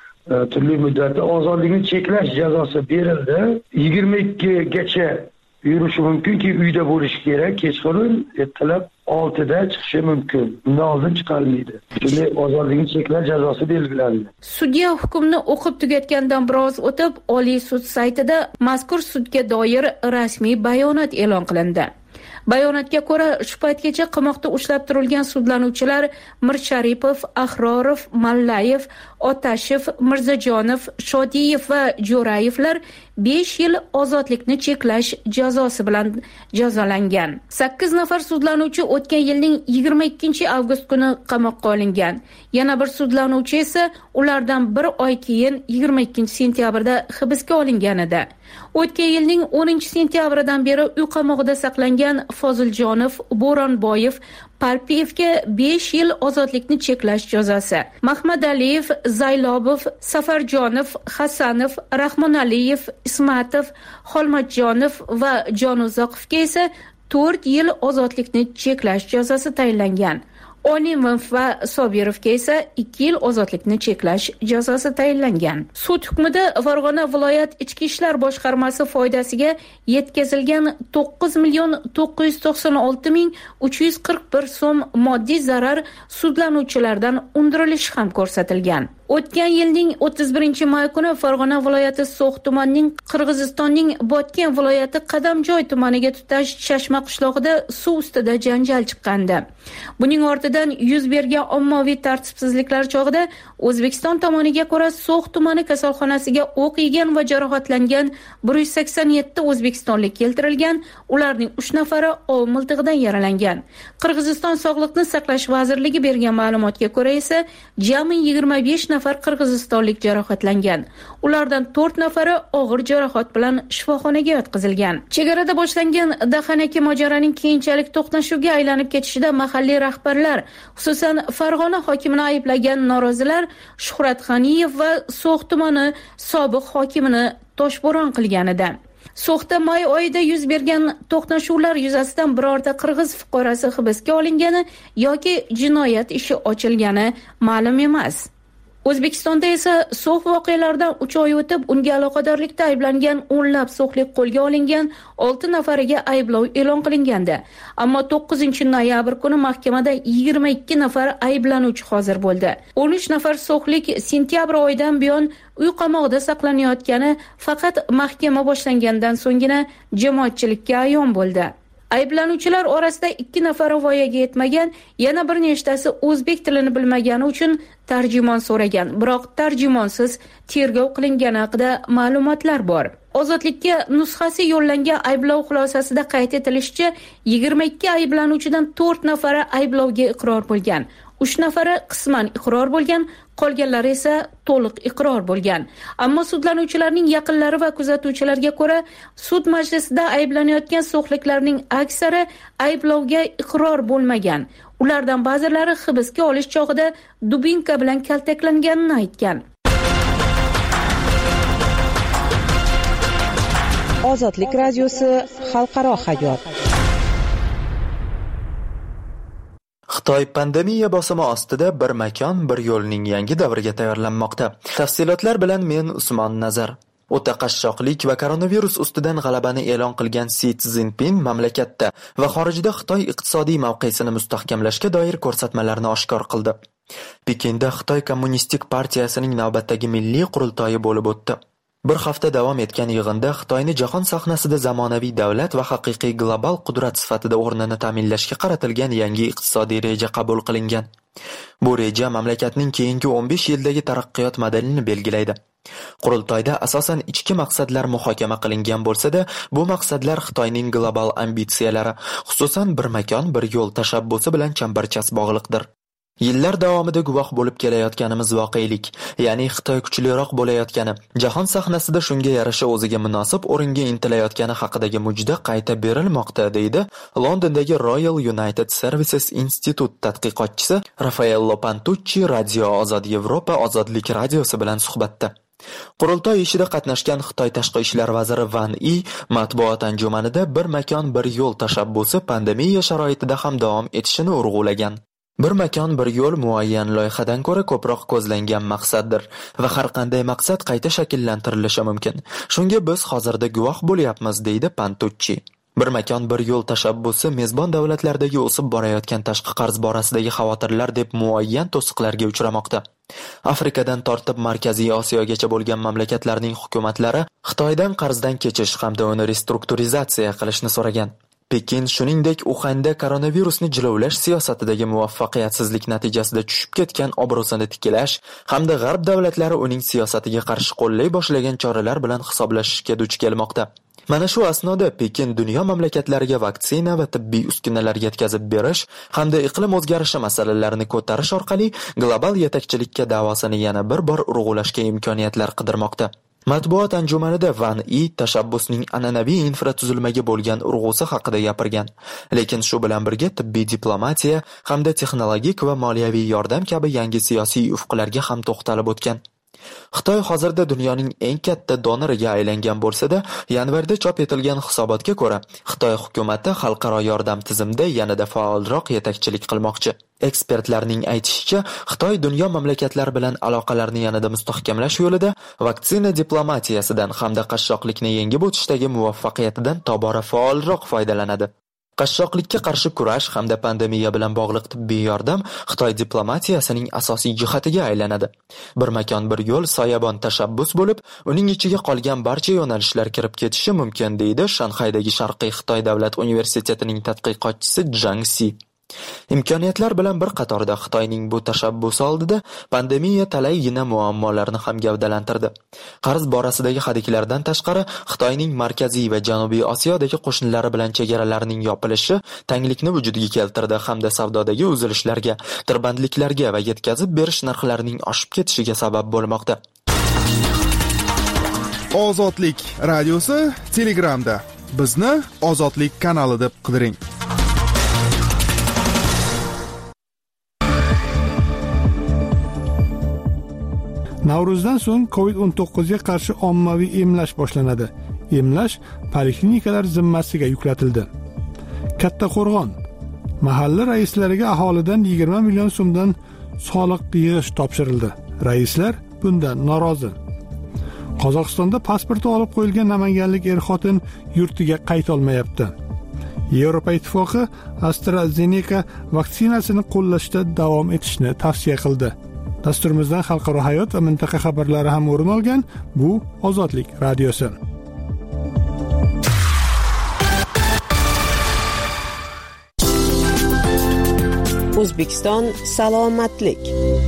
turli muddatda ozodlikni cheklash jazosi berildi. yigirma ikki gacha yurishi mumkinki, uyda bo'lishi kerak, kechqurun ertalab oltida chiqishi mumkin. Undan oldin chiqarilmaydi. Shunday ozodlikni cheklash jazosi belgilandi. Sudya hukmni o'qib tugatgandan biroz o'tib, Oliy sud saytida mazkur sudga doir rasmiy bayonot e'lon qilindi. Bayonotga ko'ra, shu paytgacha qamoqda ushlab turilgan sudlanuvchilar Mirsharipov, Ahrorov, Mallayev, Otashev, Mirzajonov, Shodiyev va Jo'rayevlar besh yil ozodlikni cheklash jazosi bilan jazolangan. sakkiz nafar sudlanuvchi o'tgan yilning yigirma ikkinchi avgust kuni qamoqqa olingan. Yana bir sudlanuvchi esa ulardan bir oy keyin yigirma ikkinchi sentyabrda hibsga olingan edi. O'tgan yilning o'ninchi sentyabridan beri uy qamog'ida saqlangan Foziljonov, Bo'ronboyev, Parpiyevga besh yil ozodlikni cheklash jazosi. Mahmadaliyev, Zaylobov, Safarjonov, Hasanov, Rahmonaliyev, Ismatov, Xolmatjonov va Jonuzoqovga esa to'rt yil ozodlikni cheklash jazosi tayinlangan. Onimov va Sobirovga esa ikki yil ozodlikni cheklash jazosi tayinlangan. Sud hukmida Farg'ona viloyat ichki ishlar boshqarmasi foydasiga yetkazilgan to'qqiz million to'qqiz yuz to'qson olti ming uch yuz qirq bir so'm moddiy zarar sudlanuvchilardan undirilishi ham ko'rsatilgan. O'tgan yilning o'ttiz birinchi may kuni Farg'ona viloyati So'x tumanining Qirg'izistonning Botken viloyati Qadamjoy tumaniga tutash Chashma qishlog'ida suv ustida janjal chiqqandi. Buning ortidan yuz bergan ommaviy tartibsizliklar chog'ida O'zbekiston tomoniga ko'ra So'x tumani kasalxonasiga o'q yegan va jarohatlangan bir yuz sakson yetti o'zbekistonlik keltirilgan, ularning uch nafari ov miltig'idan yaralangan. Qirg'iziston Sog'liqni saqlash vazirligi bergan ma'lumotga ko'ra esa jami yigirma besh nafar qirg'izistonlik jarohatlangan. Ulardan to'rt nafari og'ir jarohat bilan shifoxonaga yotqizilgan. Chegarada boshlangan dahanaki mojaroning keyinchalik to'qnashuvga aylanib ketishida mahalliy rahbarlar, xususan Farg'ona hokimini ayblagan norozilar Shuhrat G'aniyev va So'x tumani sobiq hokimini toshbo'ron qilganida. So'xda may oyida yuz bergan to'qnashuvlar yuzasidan birorta qirg'iz fuqarosi hibsga olingani yoki jinoyat ishi ochilgani ma'lum emas. O'zbekistonda esa So'x voqealaridan uch oy o'tib, unga aloqadorlikda ayblangan o'nlab so'xlik qo'lga olingan, olti nafariga ayblov e'lon qilingandi. Ammo to'qqizinchi noyabr kuni mahkamada yigirma ikki nafar ayblanuvchi hozir bo'ldi. o'n uch nafar so'xlik sentyabr oyidan buyon uy qamoqida saqlanayotgani faqat mahkama boshlangandan so'nggina jamoatchilikka ayon bo'ldi. Ayblanuvchilar orasida ikki nafari voyaga yetmagan, yana bir nechtasi o'zbek tilini bilmagani uchun tarjimon so'ragan, biroq tarjimonsiz tergov qilingani haqida ma'lumotlar bor. Ozodlikka nusxasi yo'llangan ayblov xulosasida qayd etilishicha, yigirma ikki ayblanuvchidan to'rt nafari ayblovga iqror bo'lgan, uch nafari qisman iqror bo'lgan, qolganlari esa to'liq iqror bo'lgan. Ammo sudlanuvchilarning yaqinlari va kuzatuvchilarga ko'ra, sud majlisida ayblanayotgan so'xliklarning aksari ayblovga iqror bo'lmagan. Ulardan ba'zilari hibsga olish chog'ida dubinka bilan kaltaklanganini aytgan. Ozodlik radiosi xalqaro hayot. Xitoy pandemiya bosimi ostida bir makon, bir yo'lning yangi davriga tayyorlanmoqda. Tafsilotlar bilan men Usmon Nazar. O'ta qashshoqlik va koronavirus ustidan g'alabani e'lon qilgan Si Szinpin mamlakatda va xorijda Xitoy iqtisodiy mavqesini mustahkamlashga doir ko'rsatmalarni oshkor qildi. Pekinda Xitoy Kommunistik partiyasining navbatdagi milliy qurultoyi bo'lib o'tdi. Bir hafta davom etgan yig'inda Xitoyni jahon sahnasida zamonaviy davlat va haqiqiy global qudrat sifatida o'rnini ta'minlashga qaratilgan yangi iqtisodiy reja qabul qilingan. Bu reja mamlakatning keyingi o'n besh yildagi taraqqiyot modelini belgilaydi. Qurultoyda asosan ichki maqsadlar muhokama qilingan bo'lsa-da, bu maqsadlar Xitoyning global ambitsiyalari, xususan bir makon, bir yo'l tashabbusi bilan chambarchas bog'liqdir. Yillar davomida guvoh bo'lib kelayotganimiz voqelik, ya'ni Xitoy kuchliroq bo'layotgani, jahon sahnasida shunga yarasha o'ziga munosib o'ringa intilayotgani haqidagi mujda qayta berilmoqda, deydi Londondagi Royal United Services Institute tadqiqotchisi Raffaello Pantucci Radio Ozod Yevropa ozodlik radiosi bilan suhbatda. Qurultoy ishida qatnashgan Xitoy tashqi ishlar vaziri Van Yi matbuot anjumanida bir makon, bir yo'l tashabbusi pandemiya sharoitida ham davom etishini urg'ulagan. Bir makon, bir yo'l muayyan loyihadan ko'ra ko'proq ko'zlangan maqsaddir va har qanday maqsad qayta shakllantirilishi mumkin. Shunga biz hozirda guvoh bo'lyapmiz, deydi Pantucci. Bir makon, bir yo'l tashabbusi mezbon davlatlardagi o'sib borayotgan tashqi qarz borasidagi xavotirlar deb muayyan to'siqlarga uchramoqda. Afrikadan tortib Markaziy Osiyogacha bo'lgan mamlakatlarning hukumatlari Xitoydan qarzdan kechish hamda uni restrukturizatsiya qilishni so'ragan. Pekin shuningdek Uxanda koronavirusni jilovlash siyosatidagi muvaffaqiyatsizlik natijasida tushib ketgan obro'sini tiklash hamda g'arb davlatlari uning siyosatiga qarshi qo'llay boshlagan choralar bilan hisoblashishga duch kelmoqda. Mana shu asnoda Pekin dunyo mamlakatlariga vaksina va tibbiy uskunalar yetkazib berish hamda iqlim o'zgarishi masalalarini ko'tarish orqali global yetakchilikka da'vosini yana bir bor urg'ulashga imkoniyatlar qidirmoqda. Matbuot anjumanida Van Yi tashabbusning an'anaviy infratuzilmaga bo'lgan urg'usi haqida gapirgan. Lekin shu bilan birga tibbiy diplomatiya hamda texnologik va moliyaviy yordam kabi yangi siyosiy ufqlarga ham to'xtalib o'tgan. Xitoy hozirda dunyoning eng katta donoriga aylangan bo'lsa-da, yanvarda chop etilgan hisobotga ko'ra, Xitoy hukumati xalqaro yordam tizimida yanada faolroq yetakchilik qilmoqchi. Ekspertlarning aytishicha, Xitoy dunyo mamlakatlari bilan aloqalarni yanada mustahkamlash yo'lida vaksina diplomatiyasidan hamda qashshoqlikni yengib o'tishdagi muvaffaqiyatidan tobora faolroq foydalanadi. Qashshoqlikka qarshi kurash hamda pandemiya bilan bog'liq tibbiy yordam Xitoy diplomatiyasining asosiy jihatiga aylanadi. Bir makon bir yo'l soyabon tashabbus bo'lib, uning ichiga qolgan barcha yo'nalishlar kirib ketishi mumkin, deydi Shanxaydagi Sharqiy Xitoy davlat universitetining tadqiqotchisi Zhang Si. Imkoniyatlar bilan bir qatorda Xitoyning bu tashabbusi oldida pandemiya talaygina muammolarni ham gavdalantirdi. Qarz borasidagi hadiklardan tashqari, Xitoyning markaziy va janubiy Osiyodagi qo'shnilari bilan chegaralarning yopilishi tanglikni vujudga keltirdi hamda savdodagi uzilishlarga, tirbandliklarga va yetkazib berish narxlarining oshib ketishiga sabab bo'lmoqda. Ozodlik radiosi Telegramda. Bizni Ozodlik kanali deb qidiring. Navruzdan so'ng covid o'n to'qqiz ga qarshi ommaviy emlash boshlanadi. Emlash poliklinikalar zimmasiga yuklatildi. Kattaqo'rg'on mahalla raislariga aholidan yigirma million so'mdan soliq yig'ish topshirildi. Raislar bundan norozi. Qozog'istonda pasporti olib qo'yilgan namanganlik er-xotin yurtiga qayta olmayapti. Yevropa Ittifoqi AstraZeneca vaksinasini qo'llashda davom etishni tavsiya qildi. Dasturimizdan xalqaro hayot va mintaqa xabarlari ham o'rin olgan. Bu Ozodlik radiosi. O'zbekiston salomatlik.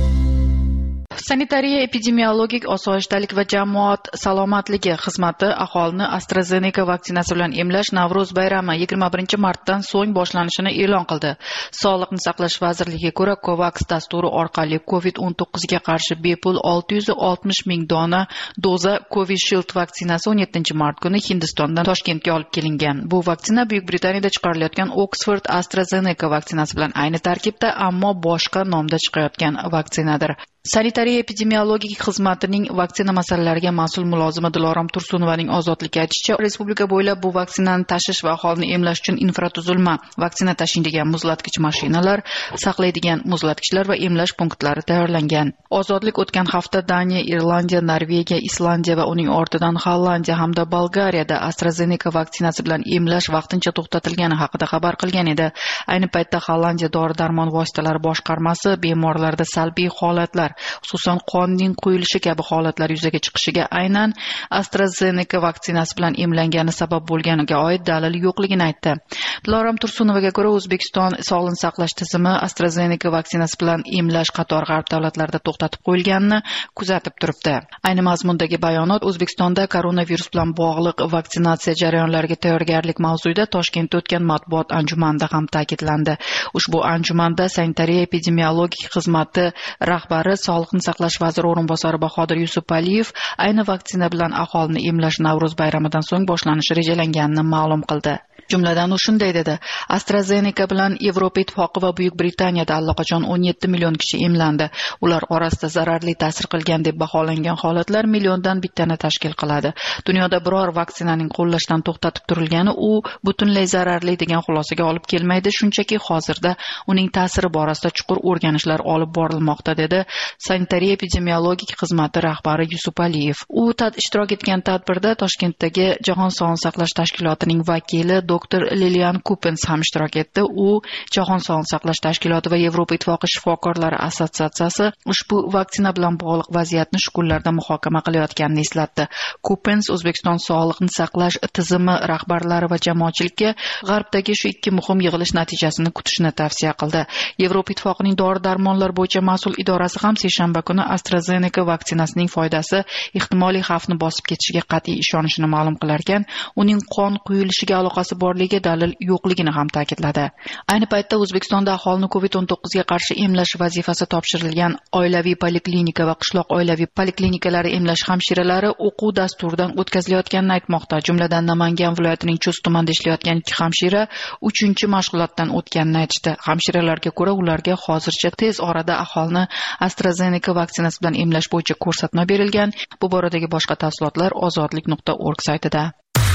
Sanitariya epidemiologik osoyishtalik va jamoat salomatligi xizmati aholini AstraZeneca vaksinasi bilan emlash Navruz bayrami yigirma birinchi martdan so'ng boshlanishini e'lon qildi. Sog'liqni saqlash vazirligiga ko'ra, COVAX dasturi orqali covid o'n to'qqiz ga qarshi bepul olti yuz oltmish ming dona doza Covishield vaksinasi o'n yettinchi mart kuni Hindistondan Toshkentga olib kelingan. Bu vaksina Buyuk Britaniyada chiqarilayotgan Oxford AstraZeneca vaksinasi bilan ayni tarkibda, ammo boshqa nomda chiqayotgan vaksinadir. Sanitariya epidemiologik xizmatining vaksina masalalariga mas'ul mulozimi Dilorom Tursunovaning Ozodlikka aytishicha, respublika bo'ylab bu vaksinani tashish va aholini emlash uchun infratuzilma, vaksina tashiydigan muzlatgich mashinalar, saqlaydigan muzlatgichlar va emlash punktlari tayyorlangan. Ozodlik o'tgan hafta Daniya, Irlandiya, Norvegiya, Islandiya va uning ortidan Hollandiya hamda Bolgariyada AstraZeneca vaksinasi bilan emlash vaqtincha to'xtatilgani haqida xabar qilgan edi. Ayni paytda Hollandiya dori-darmon vositalari boshqarmasi bemorlarda salbiy holatlar, xususan qonning quyilishi kabi holatlar yuzaga chiqishiga aynan AstraZeneca vaksinasi bilan emlangani sabab bo'lganiga oid dalil yo'qligini aytdi. Dilorom Tursunovaga ko'ra, O'zbekiston sog'liqni saqlash tizimi AstraZeneca vaksinasi bilan emlash qator g'arb davlatlarida to'xtatib qo'yilganini kuzatib turibdi. Ayni mazmundagi bayonot O'zbekistonda koronavirus bilan bog'liq vaksinatsiya jarayonlariga tayyorgarlik mavzusida Toshkentda o'tgan matbuot anjumanida ham ta'kidlandi. Ushbu anjumanda sanitariya epidemiologik xizmati rahbari Sog'liqni saqlash vaziri o'rinbosari Bahodir Yusupaliyev ayni vaksina bilan aholini emlash Navruz bayramidan so'ng boshlanishi rejalanganini ma'lum qildi. Jumladan u shunday dedi: AstraZeneca bilan Yevropa Ittifoqi va Buyuk Britaniyada allaqachon o'n yetti million kishi emlandi. Ular orasida zararli ta'sir qilgan deb baholangan holatlar milliondan bittani tashkil qiladi. Dunyoda biror vaksinaning qo'llashdan to'xtatib turilgani u butunlay zararli degan xulosaga olib kelmaydi, shunchaki hozirda uning ta'siri borasida chuqur o'rganishlar olib borilmoqda, dedi sanitariya epidemiologik xizmati rahbari Yusupaliyev. U tad ishtirok etgan tadbirda Toshkentdagi Jahon sog'liqni saqlash tashkilotining vakili doktor Lilian Coopens ham ishtirok etdi. U Jahon sog'liqni saqlash tashkiloti va Yevropa Ittifoqi shifokorlari assotsiatsiyasi ushbu vaksina bilan bog'liq vaziyatni shu kunlarda muhokama qilayotganini eslatdi. Coopens O'zbekiston sog'liqni saqlash tizimi rahbarlari va jamoatchilikka g'arbdagi shu ikki muhim yig'ilish natijasini kutishni tavsiya qildi. Yevropa Ittifoqining dori-darmonlar bo'yicha mas'ul idorasi ham seshanba kuni AstraZeneca vaksinasining foydasi ehtimoliy xavfni bosib ketishiga qat'iy ishonishini ma'lum qilarkan, uning qon quyilishiga aloqasi borligi dalil yo'qligini ham ta'kidladi. Ayni paytda O'zbekistonda aholini covid o'n to'qqiz ga qarshi emlash vazifasi topshirilgan oilaviy poliklinika va qishloq oilaviy poliklinikalar emlash hamshiralari o'quv dasturidan o'tkazilayotganini aytmoqda. Jumladan Namangan viloyatining Chust tumanida ishlayotgan ikki hamshira uchinchi mashg'ulotdan o'tganini aytishdi. Hamshiralarga ko'ra, ularga hozircha tez orada aholini AstraZeneca vaksinasi bilan emlash bo'yicha ko'rsatma berilgan. Bu boradagi boshqa tafsilotlar ozodlik nuqta org saytida.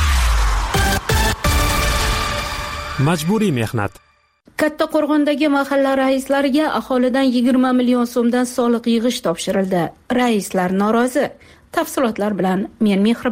Majburiy mehnat. Kattaqo'rg'ondagi mahalla raislariga aholidan yigirma million so'mdan soliq yig'ish topshirildi. Raislar norozi. Tafsilotlar bilan men Mehribon.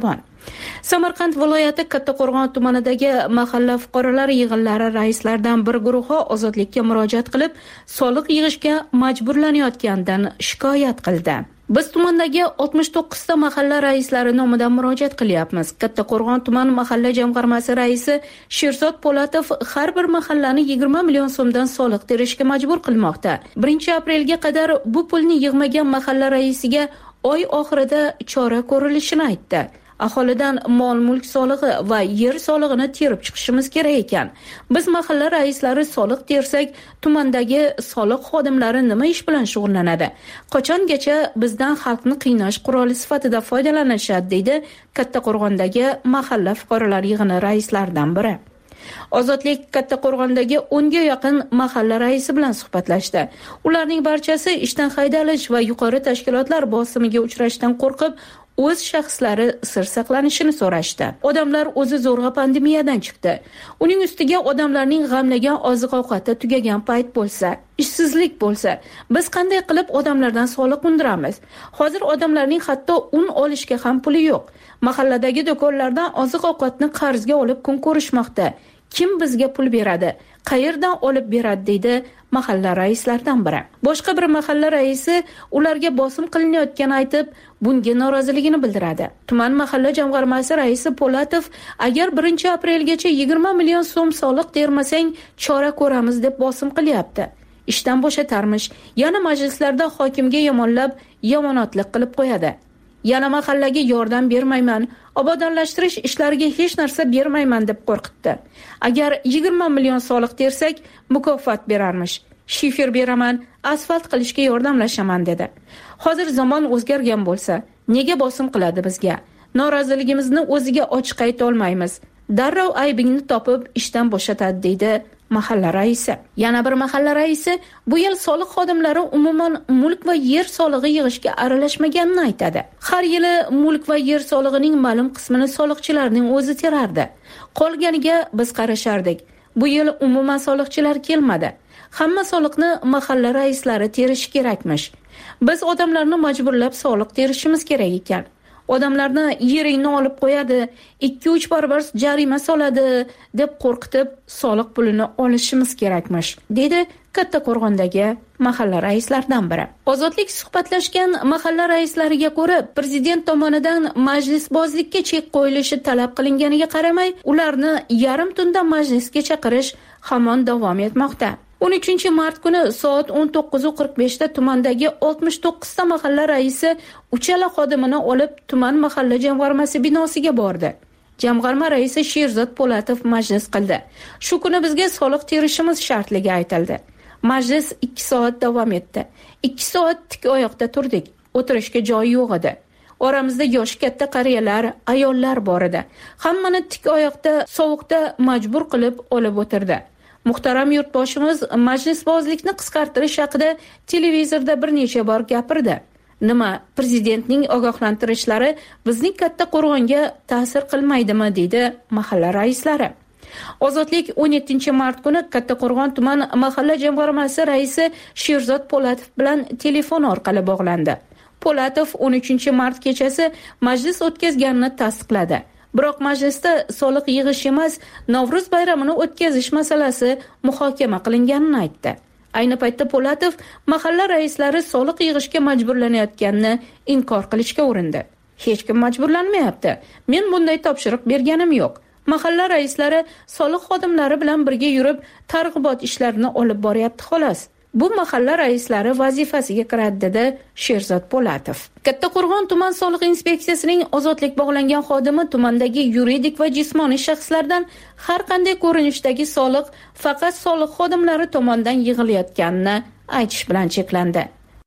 Samarqand viloyati Kattaqo'rg'on tumanidagi mahalla fuqarolar yig'inlari raislaridan bir guruhi ozodlikka murojaat qilib, soliq yig'ishga majburlanayotganidan shikoyat qildi. Biz tumandagi oltmish to'qqiz ta mahalla raislari nomidan murojaat qilyapmiz. Kattaqo'rg'on tuman mahalla jamg'armasi raisi Sherzod Po'latov har bir mahallani yigirma million so'mdan soliq terishga majbur qilmoqda. birinchi aprelga qadar bu pulni yig'magan mahalla raisiga oy oxirida chora ko'rilishini aytdi. Aholidan mol-mulk solig'i va yer solig'ini terib chiqishimiz kerak ekan. Biz mahalla raislari soliq tersak, tumandagi soliq xodimlari nima ish bilan shug'ullanadi? Qachongacha bizdan xalqni qiynash quroli sifatida foydalanishadi, deydi Kattaqo'rg'ondagi mahalla fuqarolar yig'ini raislaridan biri. Ozodlik Kattaqo'rg'ondagi o'nga yaqin mahalla raisi bilan suhbatlashdi. Ularning barchasi ishdan haydalish va yuqori tashkilotlar bosimiga uchrashdan qo'rqib, o'z shaxslari sir saqlanishini so'rashdi. Odamlar o'zi zo'rg'a pandemiyadan chiqdi. Uning ustiga odamlarning g'amlagan oziq-ovqati tugagan payt bo'lsa, ishsizlik bo'lsa, biz qanday qilib odamlardan soliq undiramiz? Hozir odamlarning hatto un olishga ham puli yo'q. Mahalladagi do'konlardan oziq-ovqatni qarzga olib kun ko'rishmoqda. Kim bizga pul beradi? Qayerdan olib beradi, deydi mahalla raislaridan biri. Boshqa bir mahalla raisi ularga bosim qilinayotganini aytib, bunga noroziligini bildiradi. Tuman mahalla jamg'armasi raisi Po'latov, agar birinchi aprelgacha yigirma million so'm soliq termasang, chora ko'ramiz deb bosim qilyapti. Ishdan bo'shatarmish, yana majlislarda hokimga yomonlab, yomonotlik qilib qo'yadi. Yana mahallaga yordam bermayman, obodonlashtirish ishlariga hech narsa bermayman deb qo'rqitdi. Agar yigirma million soliq tersak, mukofot berarmish. Shifer beraman, asfalt qilishga yordamlashaman dedi. Hozir zamon o'zgargan bo'lsa, nega bosim qiladi bizga? Noroziligimizni o'ziga ochiq ayta olmaymiz. Darrov aybingni topib ishdan bo'shatadi, deydi mahalla raisi. Yana bir mahalla raisi bu yil soliq xodimlari umuman mulk va yer solig'i yig'ishga aralashmaganini aytadi. Har yili mulk va yer solig'ining ma'lum qismini soliqchilarning o'zi terardi. Qolganiga biz qarashardik. Bu yil umuman soliqchilar kelmadi. Hamma soliqni mahalla raislari terishi kerakmish. Biz odamlarni majburlab soliq terishimiz kerak ekan. Odamlarni yeringni olib qo'yadi, ikki uch barobar jarima soladi deb qo'rqitib soliq pulini olishimiz kerakmish, dedi Kattaqo'rg'ondagi mahalla raislaridan biri. Ozodlik suhbatlashgan mahalla raislariga ko'ra, prezident tomonidan majlisbozlikka chek qo'yilishi talab qilinganiga qaramay, ularni yarim tunda majlisga chaqirish hamon davom etmoqda. o'n uchinchi mart kuni soat o'n to'qqiz qirq besh da tumandagi oltmish to'qqiz ta mahalla raisi uchala xodimini olib tuman mahalla jamg'armasi binosiga bordi. Jamg'arma raisi Sherzod Po'latov majlis qildi. Shu kuni bizga soliq terishimiz shartligi aytildi. Majlis ikki soat davom etdi. ikki soat tik oyoqda turdik. O'tirishga joy yo'q edi. Oramizda yoshi katta qariyalar, ayollar bor edi. Hammani tik oyoqda sovuqda majbur qilib olib o'tirdi. Muhtaram yurtboshimiz majlisbozlikni qisqartirish haqida televizorda bir necha bor gapirdi. Nima, prezidentning ogohlantirishlari bizning Kattaqo'rg'onga ta'sir qilmaydimi, deydi mahalla raislari. Ozodlik o'n yettinchi mart kuni Kattaqo'rg'on tuman mahalla jamg'armasi raisi Sherzod Po'latov bilan telefon orqali bog'landi. Po'latov o'n uchinchi mart kechasi majlis o'tkazganini tasdiqladi. Biroq majlisda soliq yig'ish emas, Navro'z bayramini o'tkazish masalasi muhokama qilinganini aytdi. Ayni paytda Po'latov mahalla raislari soliq yig'ishga majburlanayotganini inkor qilishga urindi. Hech kim majburlanmayapti. Men bunday topshiriq berganim yo'q. Mahalla raislari soliq xodimlari bilan birga yurib, targ'ibot ishlarini olib boryapti xolos. Bu mahalla raislari vazifasiga kiradi, dedi Sherzod Po'latov. Kattaqo'rg'on tuman soliq inspeksiyasining ozodlik bog'langan xodimi tumandagi yuridik va jismoniy shaxslardan har qanday ko'rinishdagi soliq faqat soliq xodimlari tomonidan yig'ilayotganini aytish bilan cheklandi.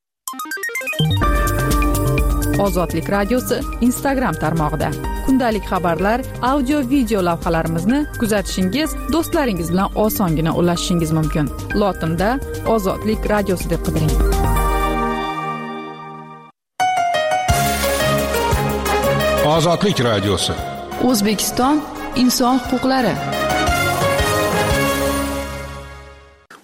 Ozodlik radiosi Instagram tarmog'ida kundalik xabarlar, audio video lavhalarimizni kuzatishingiz, do'stlaringiz bilan osongina ulashishingiz mumkin. Lotinda Ozodlik radiosi deb qidiring. Ozodlik radiosi. O'zbekiston inson huquqlari.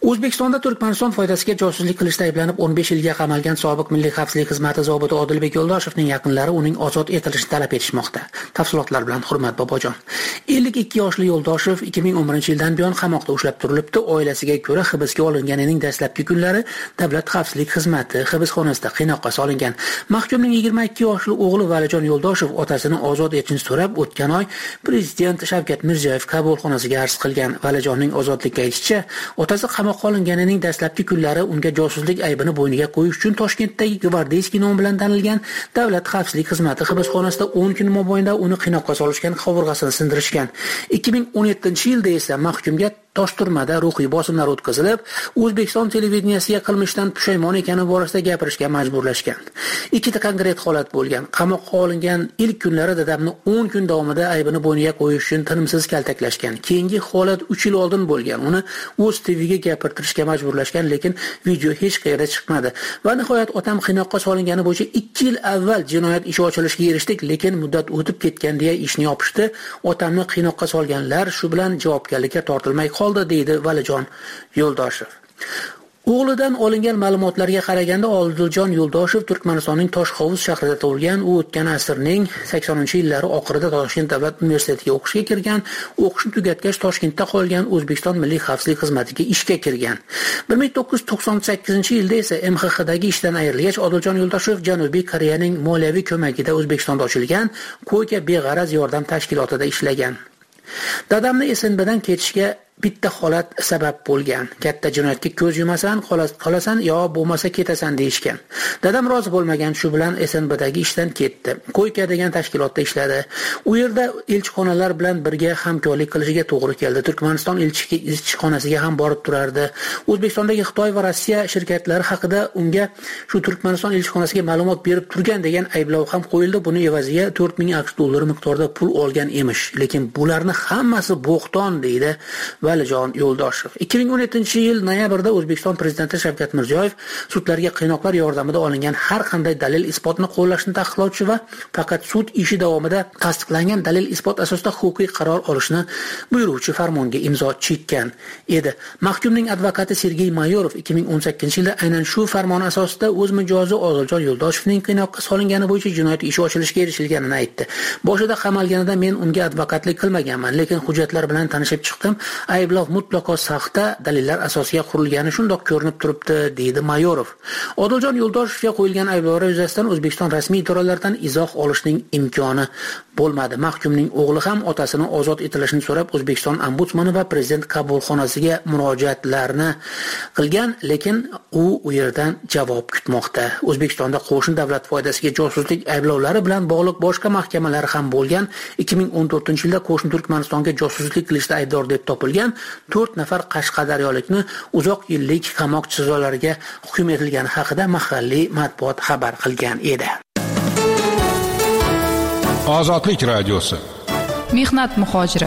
O'zbekistonda Turkmaniston foydasiga josuslik qilishda ayblanib o'n besh yilga qamalgan sobiq Milliy xavfsizlik xizmati zobiti Odilbek Yo'ldoshevning yaqinlari uning ozod etilishini talab etishmoqda. Tafsilotlar bilan Hurmat Bobojon. ellik ikki yoshli Yo'ldoshev ikki ming o'n birinchi yildan buyon qamoqda ushlab turilibdi. Oilasiga ko'ra hibsga olinganining dastlabki kunlari Davlat xavfsizlik xizmati hibsxonasida qiynoqqa solingan. Mahkumning yigirma ikki yoshli o'g'li Valijon Yo'ldoshev otasini ozod etishni so'rab o'tgan oy Prezident Shavkat Mirziyoyev qabulxonasiga arz qilgan. Valijonning ozodlikka aytishicha, otasi qamoqqa olinganining dastlabki kunlari unga josuslik aybini bo'yniga qo'yish uchun Toshkentdagi Gvardeyskiy nomi bilan tanilgan Davlat xavfsizlik xizmati hibsxonasida o'n kun mobaynida uni qiynoqqa solishgan, qovurg'asini sindirishgan. ikki ming o'n yettinchi yilda esa mahkumga Toshturmada ruhiy bosimlar o'tkazilib, O'zbekiston televideniyasiga qilmishdan pushaymon ekani borasida gapirishga majburlashgan. Ikkita konkret holat bo'lgan. Qamoqqa olingan ilk kunlari dadamni o'n kun davomida aybini bo'yniga qo'yish uchun tinimsiz kaltaklashgan. Keyingi holat uch yil oldin bo'lgan. Uni o'z T V'ga gapirtirishga majburlashgan, lekin video hech qayerda chiqmadi. Va nihoyat otam qiynoqqa solingani bo'yicha ikki yil avval jinoyat ishi ochilishiga erishdik, lekin muddat o'tib ketgan deya ishni yopishdi. Otamni qiynoqqa solganlar shu bilan javobgarlikka tortilmay qoldi, deydi Valijon Yo'ldoshev. O'g'lidan olingan ma'lumotlarga qaraganda Odiljon Yo'ldoshev Turkmanistonning Toshhovuz shahrida tug'ilgan. U o'tgan asrning saksoninchi yillari oxirida Toshkent davlat universitetiga o'qishga kirgan. O'qishni tugatgach Toshkentda qolgan, O'zbekiston Milliy xavfsizlik xizmatiga ishga kirgan. bir ming to'qqiz yuz to'qson sakkizinchi yilda esa M X Xdagi ishdan ayrilgach, Odiljon Yo'ldoshev Janubiy Koreyaning moliyaviy ko'magida O'zbekistonda ochilgan Ko'ka beg'araz yordam tashkilotida ishlagan. Dadamni S N Bdan ketishga bitta holat sabab bo'lgan. Katta jinoyatga ko'z yumasan, qolasan yo bo'lmasa ketasan deyishgan. Dadam rozi bo'lmagan, shu bilan S N Bdagi ishdan ketdi. Ko'yka degan tashkilotda ishladi. U yerda elchixonalar bilan birga hamkorlik qilishiga to'g'ri keldi. Turkmaniston elchixonasiga ham borib turardi. O'zbekistondagi Xitoy va Rossiya shirkatlari haqida unga shu Turkmaniston elchixonasiga ma'lumot berib turgan degan ayblov ham qo'yildi. Buni evaziga to'rt ming AQSh dollari miqdorida pul olgan emish. Lekin bularni hammasi bo'xton, deydi Valijon Yo'ldoshev. ikki ming o'n yettinchi yil noyabrda O'zbekiston prezidenti Shavkat Mirziyoyev sudlarga qiynoqlar yordamida olingan har qanday dalil isbotni qo'llashni taqiqlovchi va faqat sud ishi davomida tasdiqlangan dalil isbot asosida huquqiy qaror olishni buyuruvchi farmonga imzo chekkan edi. Mahkumning advokati Sergey Mayorov ikki ming o'n sakkizinchi yilda aynan shu farmon asosida o'z mijozi Odiljon Yo'ldoshevning qiynoqqa solingani bo'yicha jinoyat ishi ochilishga erishilganini aytdi. Boshida qamalganida men unga advokatlik qilmaganman, lekin hujjatlar bilan tanishib chiqdim. Ayblov mutlaqo saxta dalillar asosiga qurilgani shundoq ko'rinib turibdi, deydi Mayorov. Odiljon Yo'ldoshevga qo'yilgan ayblovlar yuzasidan O'zbekiston rasmiy idoralaridan izoh olishning imkoni bo'lmadi. Mahkumning o'g'li ham otasini ozod etilishini so'rab O'zbekiston ombudsmani va prezident qabulxonasiga murojaatlarni qilgan, lekin u u yerdan javob kutmoqda. O'zbekistonda qo'shni davlat foydasiga josuslik ayblovlari bilan bog'liq boshqa mahkamalar ham bo'lgan. ikki ming o'n to'rtinchi yilda qo'shni Turkmanistonga josuslik qilishda aybdor deb topilgan to'rt nafar qashqadaryolikni uzoq yillik qamoq jazolariga hukm etilgani haqida mahalliy matbuot xabar qilgan edi. Ozodlik radiosi. Mehnat muhojiri.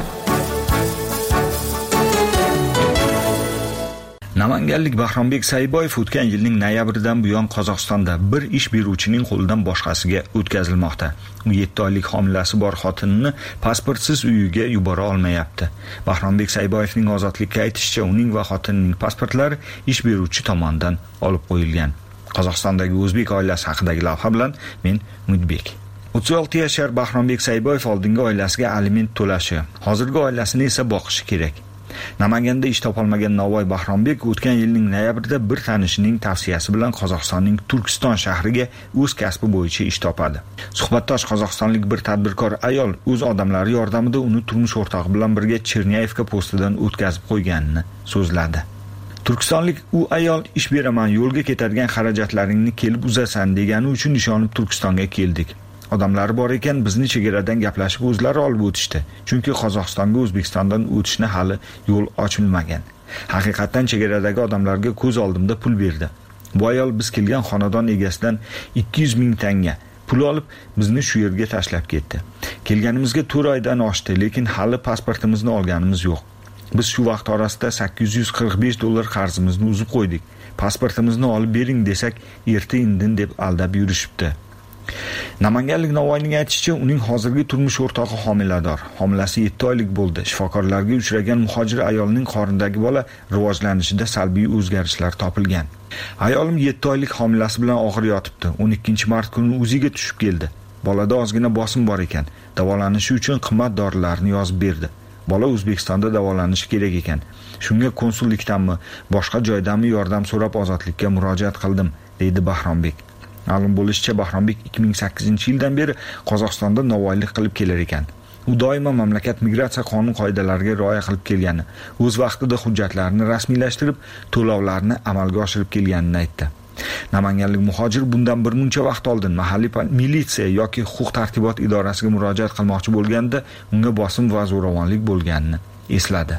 Namanganlik Bahrombek Sayboyev o'tgan yilning noyabridan buyon Qozog'istonda bir ish beruvchining qo'lidan boshqasiga o'tkazilmoqda. U yetti oylik homilasi bor xotinini pasportsiz uyiga yubora olmayapti. Bahrombek Sayboyevning ozodlikka aytishicha, uning va xotinining pasportlari ish beruvchi tomonidan olib qo'yilgan. Qozog'istondagi o'zbek oilasi haqidagi lavha bilan men Umidbek. o'ttiz olti yashar Bahrombek Sayboyev oldingi oilasiga aliment to'lashi, hozirgi oilasini esa boqishi kerak. Namanganda ish topolmagan Navoiy Bahrombek o'tgan yilning noyabrida bir tanishining tavsiyasi bilan Qozog'istonning Turkiston shahriga o'z kasbi bo'yicha ish topadi. Suhbatdosh qozog'istonlik bir tadbirkor ayol o'z odamlari yordamida uni turmush o'rtog'i bilan birga Chernyayevka postidan o'tkazib qo'yganini so'zladi. Turkistonlik u ayol ish beraman, yo'lga ketadigan xarajatlaringni kelib uzasan degani uchun ishonib Turkistonga keldik. Odamlari bor ekan, bizni chegaradan gaplashib o'zlari olib o'tishdi. Chunki Qozog'istonga O'zbekistondan o'tishni hali yo'l ochilmagan. Haqiqatan chegaradagi odamlarga ko'z oldimda pul berdi. Bu ayol biz kelgan xonadon egasidan ikki yuz ming tanga pul olib bizni shu yerga tashlab ketdi. Kelganimizga to'rt oydan oshdi, lekin hali pasportimizni olganimiz yo'q. Biz shu vaqt orasida sakkiz yuz qirq besh dollar qarzimizni uzib qo'ydik. Pasportimizni olib bering desak, erta indin deb aldab yurishibdi. Namanganlik Navoiyning aytishicha, uning hozirgi turmush o'rtog'i homilador. Homilasi yetti oylik bo'ldi. Shifokorlarga uchragan muhojir ayolning qornidagi bola rivojlanishida salbiy o'zgarishlar topilgan. Ayolim yetti oylik homilasi bilan og'ir yotibdi. o'n ikkinchi mart kuni o'ziga tushib keldi. Bolada ozgina bosim bor ekan. Davolanishi uchun qimmat dorilarni yozib berdi. Bola O'zbekistonda davolanishi kerak ekan. Shunga konsullikdanmi, boshqa joydanmi yordam so'rab ozodlikka murojaat qildim, deydi Bahrombek. Ma'lum bo'lishicha, Bahrombek ikki ming sakkizinchi yildan beri Qozog'istonda novvoylik qilib kelar ekan. U doimo mamlakat migratsiya qonun qoidalariga rioya qilib kelgani, o'z vaqtida hujjatlarini rasmiylashtirib, to'lovlarni amalga oshirib kelganini aytdi. Namanganlik muhojir bundan bir muncha vaqt oldin mahalliy militsiya yoki huquq tartibot idorasiga murojaat qilmoqchi bo'lganda, unga bosim va zo'ravonlik bo'lganini esladi.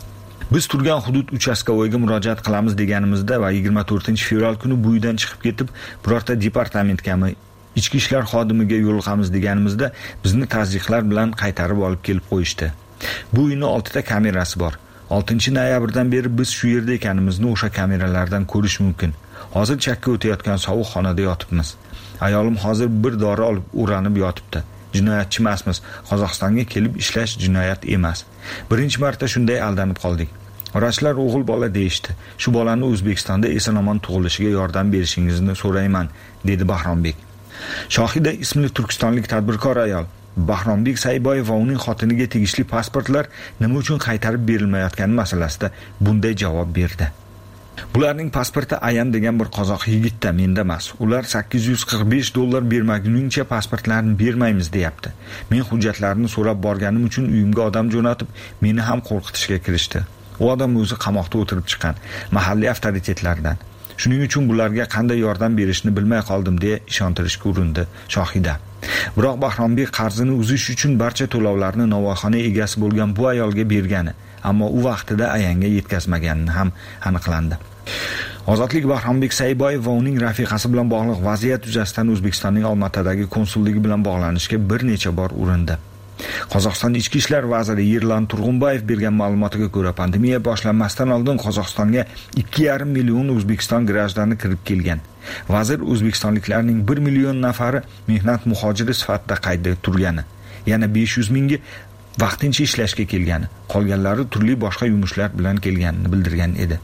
Biz turgan hudud uchastkavoyga murojaat qilamiz deganimizda va yigirma to'rtinchi fevral kuni bu uydan chiqib ketib, birorta departamentgami, ichki ishlar xodimiga yo'liqamiz deganimizda bizni tazyiqlar bilan qaytarib olib kelib qo'yishdi. Bu uyning oltita kamerasi bor. oltinchi noyabrdan beri biz shu yerda ekanimizni o'sha kameralardan ko'rish mumkin. Hozir chakka o'tayotgan sovuq xonada yotibmiz. Ayolim hozir bir dori olib o'ranib yotibdi. Jinoyatchi emasmiz. Qozog'istonga kelib ishlash jinoyat emas. Birinchi marta shunday aldanib qoldik. Vrachlar o'g'il bola deyishdi. Shu bolani O'zbekistonda eson-omon tug'ilishiga yordam berishingizni so'rayman, dedi Bahrombek. Shohida ismli turkistonlik tadbirkor ayol Bahrombek Sayboyev va uning xotiniga tegishli pasportlar nima uchun qaytarib berilmayotgani masalasida bunday javob berdi. Bularning pasporti Ayam degan bir qozoq yigitda, menda emas. Ular sakkiz yuz qirq besh dollar bermaguningcha pasportlarni bermaymiz deyapti. Men hujjatlarini so'rab borganim uchun uyimga odam jo'natib, meni ham qo'rqitishga kirishdi. U odam o'zi qamoqda o'tirib chiqqan mahalliy avtoritetlardan. Shuning uchun bularga qanday yordam berishni bilmay qoldim deya ishontirishga urindi Shohida. Biroq Bahrombek qarzini uzish uchun barcha to'lovlarni novvoyxona egasi bo'lgan bu ayolga bergani, ammo u vaqtida Ayanga yetkazmagani ham aniqlandi. Ozodlik Bahrombek Sayboyev va uning rafiqasi bilan bog'liq vaziyat yuzasidan O'zbekistonning Olmaotadagi konsulligi bilan bog'lanishga bir necha bor urindi. Qozog'iston ichki ishlar vaziri Yerlan Turg'unboyev bergan ma'lumotiga ko'ra, pandemiya boshlanmasdan oldin Qozog'istonga ikki yarim million O'zbekiston grajdani kirib kelgan. Vazir o'zbekistonliklarning bir million nafari mehnat muhojiri sifatida qaydda turgani, yana besh yuz mingi vaqtincha ishlashga kelgani, qolganlari turli boshqa yumushlar bilan kelganini bildirgan edi.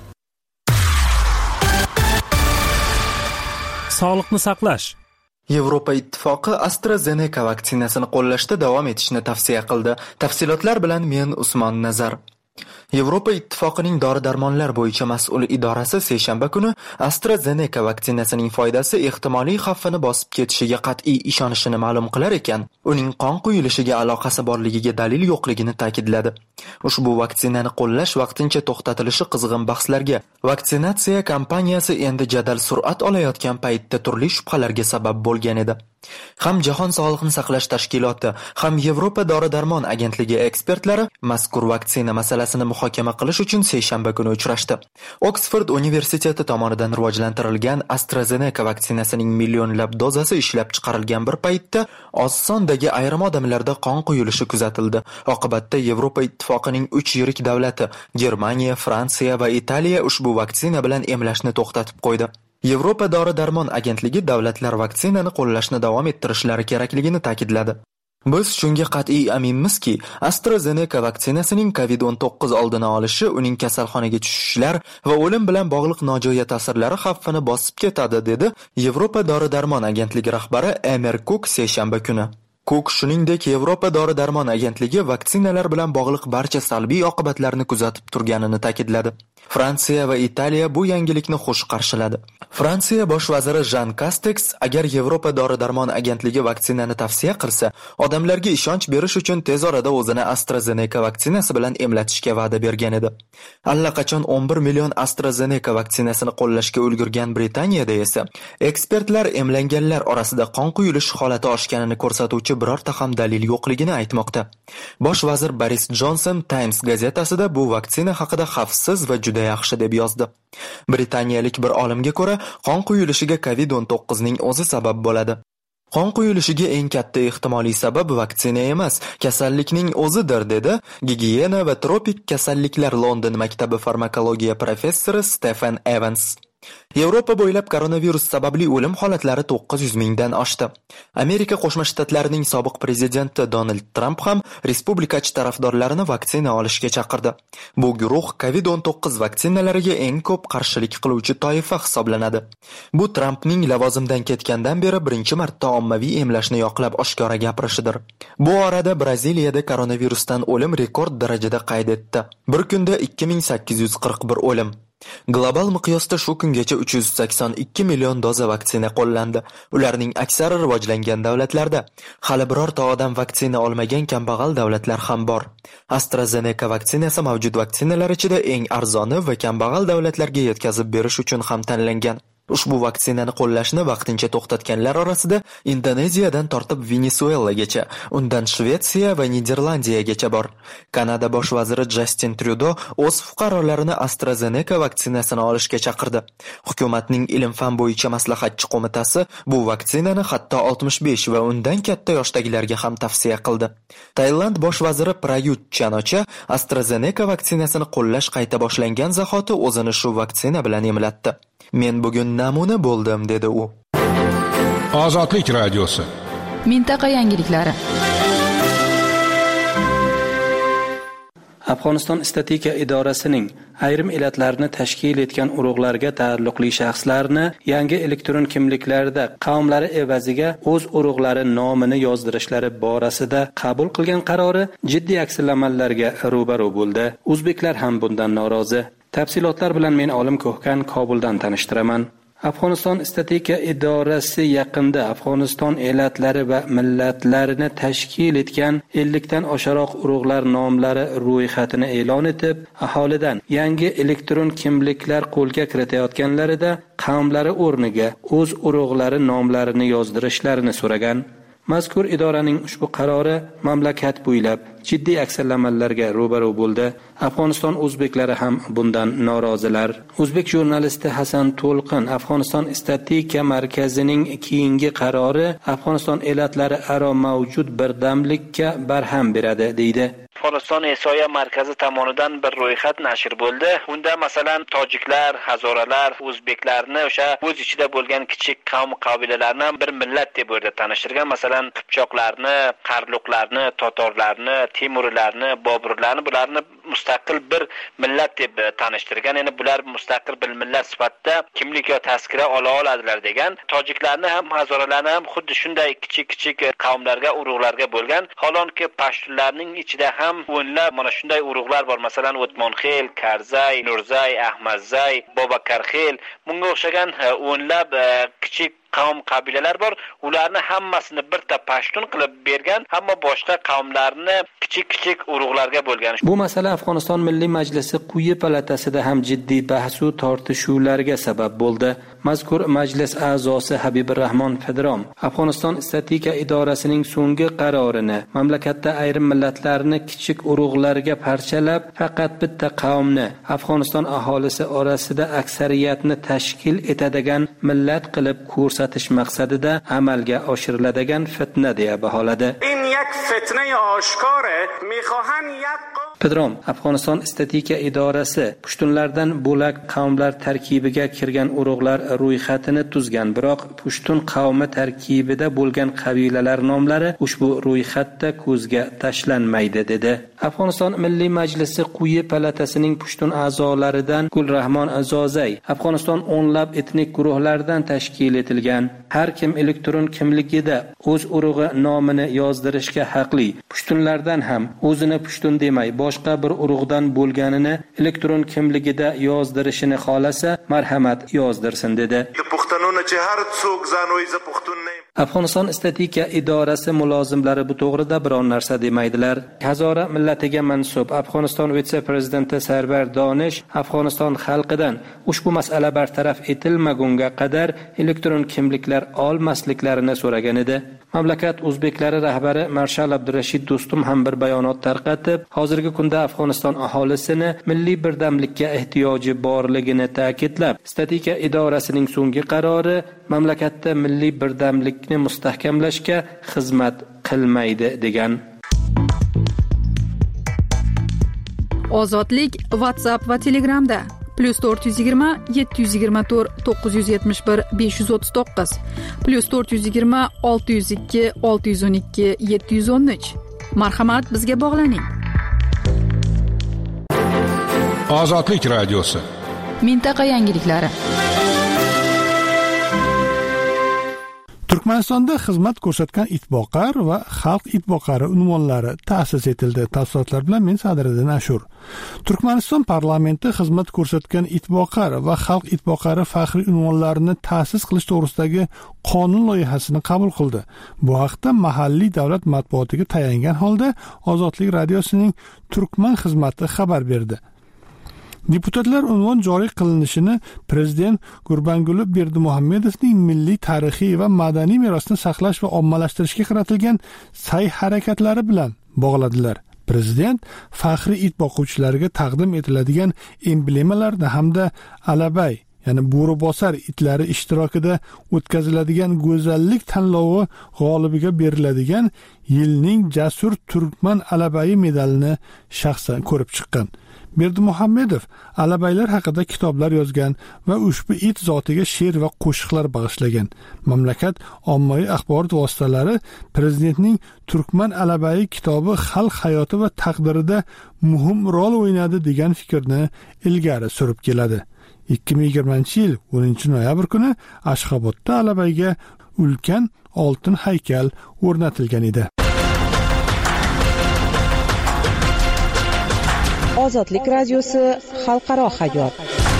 Sog'liqni saqlash. Yevropa Ittifoqi AstraZeneca vaksinasini qo'llashda davom etishni tavsiya qildi. Tafsilotlar bilan men Usmon Nazar. Yevropa Ittifoqining dori-darmonlar bo'yicha mas'ul idorasi seshanba kuni AstraZeneca vaksinasining foydasi ehtimoliy xavfini bosib ketishiga qat'iy ishonishini ma'lum qilar ekan, uning qon quyilishiga aloqasi borligiga dalil yo'qligini ta'kidladi. Ushbu vaksinani qo'llash vaqtincha to'xtatilishi qizg'in bahslarga, vaksinatsiya kampaniyasi endi jadal sur'at olayotgan paytda turli shubhalarga sabab bo'lgan edi. Ham Jahon sog'liqni saqlash tashkiloti, ham Yevropa dori-darmon agentligi ekspertlari mazkur vaksina masalasini muhokama qilish uchun seshanba kuni uchrashdi. Oksford universiteti tomonidan rivojlantirilgan AstraZeneca vaksinasining millionlab dozasi ishlab chiqarilgan bir paytda oz sondagi ayrim odamlarda qon quyilishi kuzatildi. Oqibatda Yevropa Ittifoqining uch yirik davlati Germaniya, Fransiya va Italiya ushbu vaksina bilan emlashni to'xtatib qo'ydi. Yevropa dori-darmon agentligi davlatlar vaksinani qo'llashni davom ettirishlari kerakligini ta'kidladi. Biz shunga qat'iy aminmizki, AstraZeneca vaksinasining kovid o'n to'qqiz oldini olishi, uning kasalxonaga tushishlar va o'lim bilan bog'liq nojo'ya ta'sirlari xavfini bosib ketadi, dedi Yevropa dori-darmon agentligi rahbari Emer Cook seshanba kuni. Cook shuningdek Yevropa dori-darmon agentligi vaksinalar bilan bog'liq barcha salbiy oqibatlarni kuzatib turganini ta'kidladi. Fransiya va Italiya bu yangilikni xush qarshiladi. Fransiya bosh vaziri Jean Castex agar Yevropa dori-darmon agentligi vaksinani tavsiya qilsa, odamlarga ishonch berish uchun tez orada o'zini AstraZeneca vaksinasi bilan emlatishga va'da bergan edi. Allaqachon o'n bir million AstraZeneca vaksinasini qo'llashga ulgurgan Britaniyada esa ekspertlar emlanganlar orasida qon quyilish holati oshganini ko'rsatuvchi birorta ham dalil yo'qligini aytmoqda. Bosh vazir Boris Johnson Times gazetasida bu vaksina haqida xavfsiz va juda yaxshi deb yozdi. Britaniyalik bir olimga ko'ra, qon quyilishiga kovid o'n to'qqiz ning o'zi sabab bo'ladi. Qon quyilishiga eng katta ehtimoliy sabab vaksina emas, kasallikning o'zidir, dedi Gigiyena va tropik kasalliklar London maktabi farmakologiya professori Stephen Evans. Yevropa bo'ylab koronavirus sababli o'lim holatlari to'qqiz yuz mingdan oshdi. Amerika Qo'shma Shtatlarining sobiq prezidenti Donald Trump ham respublikachi tarafdorlarini vaksina olishga chaqirdi. Bu guruh kovid o'n to'qqiz vaksinalariga eng ko'p qarshilik qiluvchi toifa hisoblanadi. Bu Trumpning lavozimdan ketgandan beri birinchi marta ommaviy emlashni yoqlab oshkora gapirishidir. Bu orada Braziliyada koronavirusdan o'lim rekord darajada qayd etdi. Bir kunda ikki ming sakkiz yuz qirq bir o'lim. Global miqyosda shu kungacha uch yuz sakson ikki million doza vaksina qo'llandi. Ularning aksari rivojlangan davlatlarda. Hali birorta odam vaksina olmagan kambag'al davlatlar ham bor. AstraZeneca vaksinasi mavjud vaksinalar ichida eng arzoni va kambag'al davlatlarga yetkazib berish uchun ham tanlangan. Ushbu vaksinani qo'llashni vaqtincha to'xtatganlar orasida Indoneziyadan tortib Venesuelagacha, undan Shvetsiya va Niderlandiyagacha bor. Kanada bosh vaziri Justin Trudeau o'z fuqarolarini AstraZeneca vaksinasini olishga chaqirdi. Hukumatning ilm-fan bo'yicha maslahatchi qo'mitasi bu vaksinani hatto oltmish besh va undan katta yoshdagilarga ham tavsiya qildi. Tailand bosh vaziri Prayut Chan-ocha AstraZeneca vaksinasini qo'llash qayta boshlangan zahoti o'zini shu vaksina bilan emlatdi. Men bugun namuna bo'ldim, dedi u. Ozodlik radiosi. Mintaqa yangiliklari. Afg'oniston statistika idorasining ayrim elatlarni tashkil etgan urug'larga taalluqli shaxslarni yangi elektron kimliklarda qavmlari evaziga o'z urug'lari nomini yozdirishlari borasida qabul qilgan qarori jiddiy aksiylarga ro'baro bo'ldi. O'zbeklar ham bundan norozi. Tafsilotlar bilan men Olim Ko'hkan Kobuldan tanishtiraman. Afg'oniston statistika idorasi yaqinda Afg'oniston elatlari va millatlarini tashkil etgan ellik dan osharoq urug'lar nomlari ro'yxatini e'lon etib, aholidan yangi elektron kimliklar qo'lga kiritayotganlarida qavmlari o'rniga o'z urug'lari nomlarini yozdirishlarini so'ragan. Mazkur idoraning ushbu qarori mamlakat bo'ylab jiddiy aksiylarga ro'baro bo'ldi. Afg'oniston o'zbeklari ham bundan norozilar. O'zbek jurnalisti Hasan To'lqin Afg'oniston statistika markazining keyingi qarori Afg'oniston elatlari aro mavjud birdamlikka barham beradi, deydi. Afg'oniston Esoya markazi tomonidan bir ro'yxat nashr bo'ldi. Unda masalan tojiklar, hazoralar, o'zbeklarni o'sha o'z ichida bo'lgan kichik qavm qabilalarni bir millat deb o'rda tanishtirgan. Masalan, qipchoqlarni, qarluqlarni, totorlarni, temurlarni, boburlarni bularni mustaqil bir millat deb tanishtirgan. Ya'ni bular mustaqil bir millat sifatida kimlik va tazkira ola oladilar degan. Tojiklarni ham, hazoralarni ham xuddi shunday kichik-kichik qavmlarga, urug'larga bo'lgan. Holonki pashtunlarning ichida ham o'nlab mana shunday urug'lar bor. Masalan, O'tmonxel, Karzay, Nurzay, Ahmadzay, Bobakarxel, bunga o'xshagan o'nlab kichik qavm qabilalar bor. Ularni hammasini bitta pashtun qilib bergan, hamma boshqa qavmlarni kichik-kichik urug'larga bo'lgan. Bu masala Afg'oniston Milliy Majlisi quyi palatasida ham jiddiy bahs va tortishuvlarga sabab bo'ldi. Mazkur majlis a'zosi Habibirrahmon Fedrom Afg'oniston statistika idorasining so'nggi qarorini mamlakatda ayrim millatlarni kichik urug'larga parchalab, faqat bitta qavmni Afg'oniston aholisi orasida aksariyatni tashkil etadigan millat qilib ko'rsatish maqsadida amalga oshiriladigan fitna deya baholadi. In yak fitna oshkore mikhohan yak Pedrom Afg'oniston statistika idorasi pushtunlardan bo'lak qavmlar tarkibiga kirgan urug'lar ro'yxatini tuzgan, biroq pushtun qavmi tarkibida bo'lgan qabilalar nomlari ushbu ro'yxatda ko'zga tashlanmaydi, dedi. Afg'oniston Milliy Majlisi quyi palatasining pushtun a'zolaridan Gulrahmon Azozay Afg'oniston o'nlab etnik guruhlardan tashkil etilgan. Har kim elektron kimligida o'z urug'i nomini yozdirishga haqli. Pushtunlardan ham o'zini pushtun demay boshqa bir urug'dan bo'lganini elektron kimligida yozdirishini xolasa marhamat yozdirsin, dedi. Afg'oniston statistika idorasi mulozimlari bu to'g'rida biror narsa demaydilar. Hazora millatiga mansub Afg'oniston vitse-prezidenti Sarvar Donish Afg'oniston xalqidan ushbu masala bartaraf etilmagunga qadar elektron kimliklar olmasliklarini so'ragan edi. Mamlakat o'zbeklari rahbari Marshal Abdurashid Do'stum ham bir bayonot tarqatib, hozirgi kunda Afg'oniston aholisini milliy birdamlikka ehtiyoji borligini ta'kidlab, statistika idorasining so'nggi qarori mamlakatda milliy birdamlikni mustahkamlashga xizmat qilmaydi, degan. Ozodlik WhatsApp va Telegramda. plus to'rt yuz yigirma yetti yuz yigirma to'rt to'qqiz yuz yetmish bir besh yuz o'ttiz to'qqiz plus to'rt yuz yigirma olti yuz ikki olti yuz o'n ikki yetti yuz o'n uch. Marhamat, bizga bog'laning. Ozodlik radiosi. Mintaqa yangiliklari. Turkmanistonda xizmat ko'rsatgan itboqar va xalq itboqari unvonlari ta'sis etildi. Tafsilotlar bilan men Sadriddin Ashur. Turkmaniston parlamenti xizmat ko'rsatgan itboqar va xalq itboqari faxriy unvonlarini ta'sis qilish to'g'risidagi qonun loyihasini qabul qildi. Bu haqda mahalliy davlat matbuotiga tayangan holda Ozodlik radiosining Turkman xizmati xabar berdi. Deputatlar unvon joriy qilinishini prezident Gurbanguli Berdimuhammedovning milliy tarixiy va madaniy merosni saqlash va ommalashtirishga qaratilgan sa'y harakatlari bilan bog'ladilar. Prezident faxriy it boquvchilarga taqdim etiladigan emblemalarni hamda alabay, ya'ni bo'ribosar itlari ishtirokida o'tkaziladigan go'zallik tanlovi g'olibiga beriladigan yilning jasur turkman alabayi medalini shaxsan ko'rib chiqqan. Berdimuhammedov alabaylar haqida kitoblar yozgan va ushbu it zotiga she'r va qo'shiqlar bag'ishlagan. Mamlakat ommaviy axborot vositalari prezidentning Turkman alabayi kitobi xalq hayoti va taqdirida muhim rol o'ynadi degan fikrni ilgari surib keladi. ikki ming yigirmanchi yil o'ninchi noyabr kuni Ashxobodda alabayga ulkan oltin haykal o'rnatilgan edi. Ozodlik radiosi xalqaro hayot.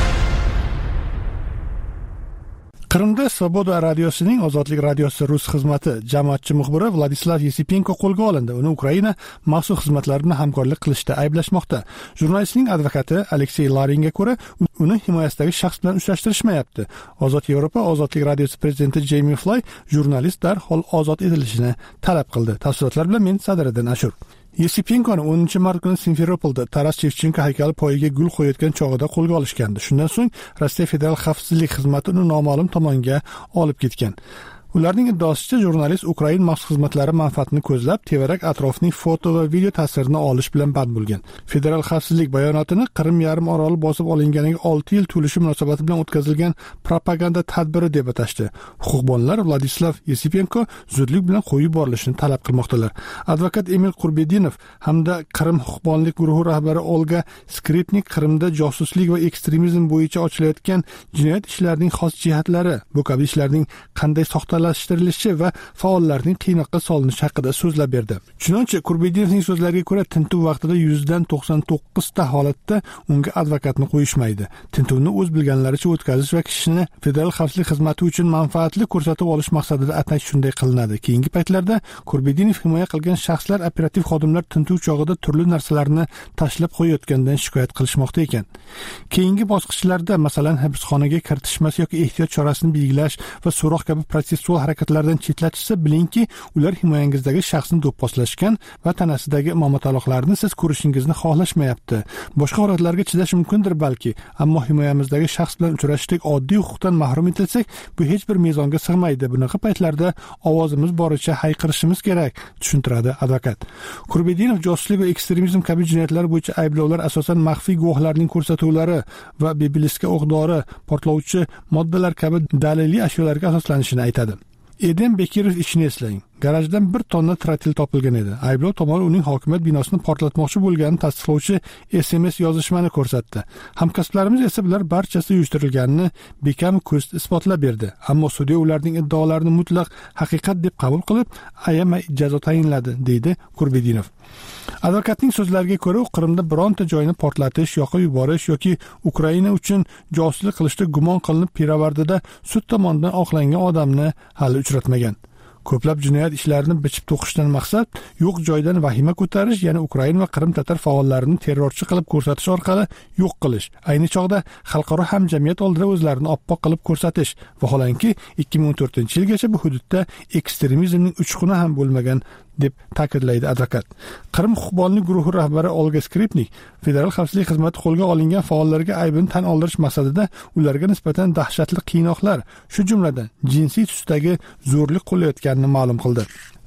Qrimda Svoboda radiosining Ozodlik radiosi rus xizmati jamoatchi muxbiri Vladislav Yesipenko qo'lga olindi. Uni Ukraina maxsus xizmatlari bilan hamkorlik qilishda ayblashmoqda. Jurnalistning advokati Aleksey Laringa ko'ra, uni himoyasidagi shaxs bilan uchrashtirishmayapti. Ozod Yevropa Ozodlik radiosi prezidenti Jamie Fly jurnalist darhol ozod etilishini talab qildi. Tafsilotlar bilan men Sadriddin Ashur. Yesipenkoni o'ninchi mart kuni Simferopolda Taras Shevchenko haykali poyiga gul qo'yayotgan chog'ida qo'lga olishgandi. Shundan so'ng Rossiya federal xavfsizlik xizmati uni noma'lum tomonga olib ketgan. Ularning iddaosicha jurnalist Ukraina maxsus xizmatlari manfaatini ko'zlab, tevarak atrofining foto va video tasvirini olish bilan band bo'lgan. Federal xavfsizlik bayonotini Qrim yarim oroli bosib olinganiga olti yil to'lishi munosabati bilan o'tkazilgan propaganda tadbiri deb atashdi. Huquqbonlar Vladislav Yesipenko zudlik bilan qo'yib yuborilishini talab qilmoqdalar. Advokat Emil Qurbedinov hamda Qrim huquqbonlik guruhi rahbari Olga Skripnik Qrimda josuslik va ekstremizm bo'yicha ochilayotgan jinoyat ishlarining xos jihatlari, bu kabi ishlarning qanday soxta lashtirilishi va faollarning qiynoqqa solinishi haqida so'zlab berdi. Chunonchi Qurbedinovning so'zlariga ko'ra, tintuv vaqtida yuz dan to'qson to'qqiz ta holatda unga advokatni qo'yishmaydi. Tintuvni o'z bilganlaricha o'tkazish va kishini federal xavfsizlik xizmati uchun manfaatli ko'rsatib olish maqsadida atash shunday qilinadi. Keyingi paytlarda Qurbedinov himoya qilgan shaxslar operativ xodimlar tintuv chog'ida turli narsalarni tashlab qo'yayotgandan shikoyat qilishmoqda ekan. Keyingi bosqichlarda, masalan, hibsxonaga kiritishmas yoki ehtiyot chorasini belgilash va so'roq kabi protsessual harakatlardan chetlatishsa, bilingki, ular himoyangizdagi shaxsni do'pposlashgan va tanasidagi momotaloqlarni siz ko'rishingizni xohlashmayapti. Boshqa holatlarga chidash mumkindir balki, ammo himoyamizdagi shaxs bilan uchrashdek oddiy huquqdan mahrum etilsak, bu hech bir mezonga sig'maydi. Bunaqa paytlarda ovozimiz boricha hayqirishimiz kerak, tushuntiradi advokat. Qurbedinov josuslik va ekstremizm kabi jinoyatlar bo'yicha ayblovlar asosan maxfiy guvohlarning ko'rsatuvlari va beblisga o'q-dori, portlovchi moddalar kabi daliliy ashyolarga asoslanishini aytadi. Edem Bekirov ishini eslang. Garajdan bir tonna trotil topilgan edi. Ayblov tomoni uning hokimiyat binosini portlatmoqchi bo'lganini tasdiqlovchi S M S yozishmani ko'rsatdi. Hamkasblarimiz esa bular barchasi uyushtirilganini bekam ko'z isbotlab berdi. Ammo sudya ularning iddaolarini mutlaq haqiqat deb qabul qilib, ayamay jazo tayinladi, deydi Qurbedinov. Advokatning so'zlariga ko'ra, u Qrimda bironta joyni portlatish, yoqib yuborish yoki Ukraina uchun josuslik qilishda gumon qilinib pirovardida sud tomonidan oqlangan odamni hali uchratmagan. Ko'plab jinoyat ishlarini bichib to'qishdan maqsad yo'q joydan vahima ko'tarish, ya'ni Ukraina va Qrim tatar faollarini terrorchi qilib ko'rsatish orqali yo'q qilish. Ayni chog'da xalqaro hamjamiyat oldida o'zlarini oppoq qilib ko'rsatish. Vaholanki, ikki ming o'n to'rtinchi yilgacha bu hududda ekstremizmning uchquni ham bo'lmagan deb ta'kidlaydi advokat. Qrim huquqbonlik guruhi rahbari Olga Skripnik federal xavfsizlik xizmati qo'lga olingan faollarga aybini tan oldirish maqsadida ularga nisbatan dahshatli qiynoqlar, shu jumladan jinsiy tusdagi zo'rlik qo'llayotganini ma'lum qildi.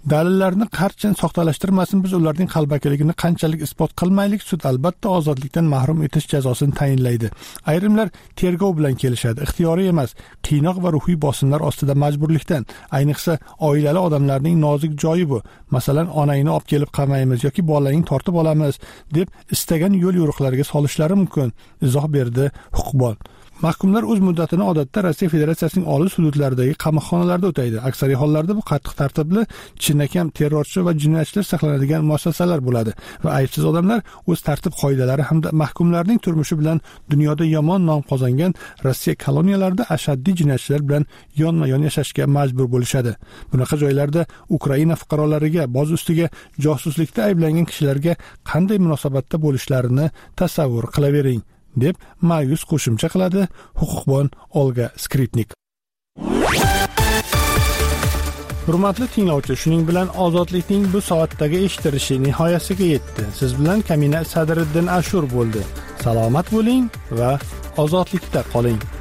Dalillarni qancha soxtalashtirmasin, biz ularning qalbakiligini qanchalik isbot qilmaylik, sud albatta ozodlikdan mahrum etish jazosini tayinlaydi. Ayrimlar tergov bilan kelishadi, ixtiyoriy emas, qiynoq va ruhiy bosimlar ostida majburlikdan. Ayniqsa oilali odamlarning nozik joyi bu. Masalan, onangni olib kelib qamaymiz yoki bolangni tortib olamiz deb istagan yo'l yo'riqlarga solishlari mumkin, izoh berdi huquqbon. Mahkumlar o'z muddatini odatda Rossiya Federatsiyasining olis hududlaridagi qamoqxonalarda o'taydi. Aksariy hollarda bu qattiq tartibli, chinakam terrorchi va jinoyatchilar saqlanadigan muassasalar bo'ladi va aybsiz odamlar o'z tartib qoidalari hamda mahkumlarning turmushi bilan dunyoda yomon nom qozongan Rossiya koloniyalarida ashaddiy jinoyatchilar bilan yonma-yon yashashga majbur bo'lishadi. Bunaqa joylarda Ukraina fuqarolariga, boz ustiga josuslikda ayblangan kishilarga qanday munosabatda bo'lishlarini tasavvur qilavering, deb ma'yus qo'shimcha qiladi huquqbon Olga Skripnik. Hurmatli tinglovchi, shuning bilan ozodlikning bu soatdagi eshitilishi nihoyasiga yetdi. Siz bilan Kamina Sadriddin Ashur bo'ldi. Salomat bo'ling va ozodlikda qoling.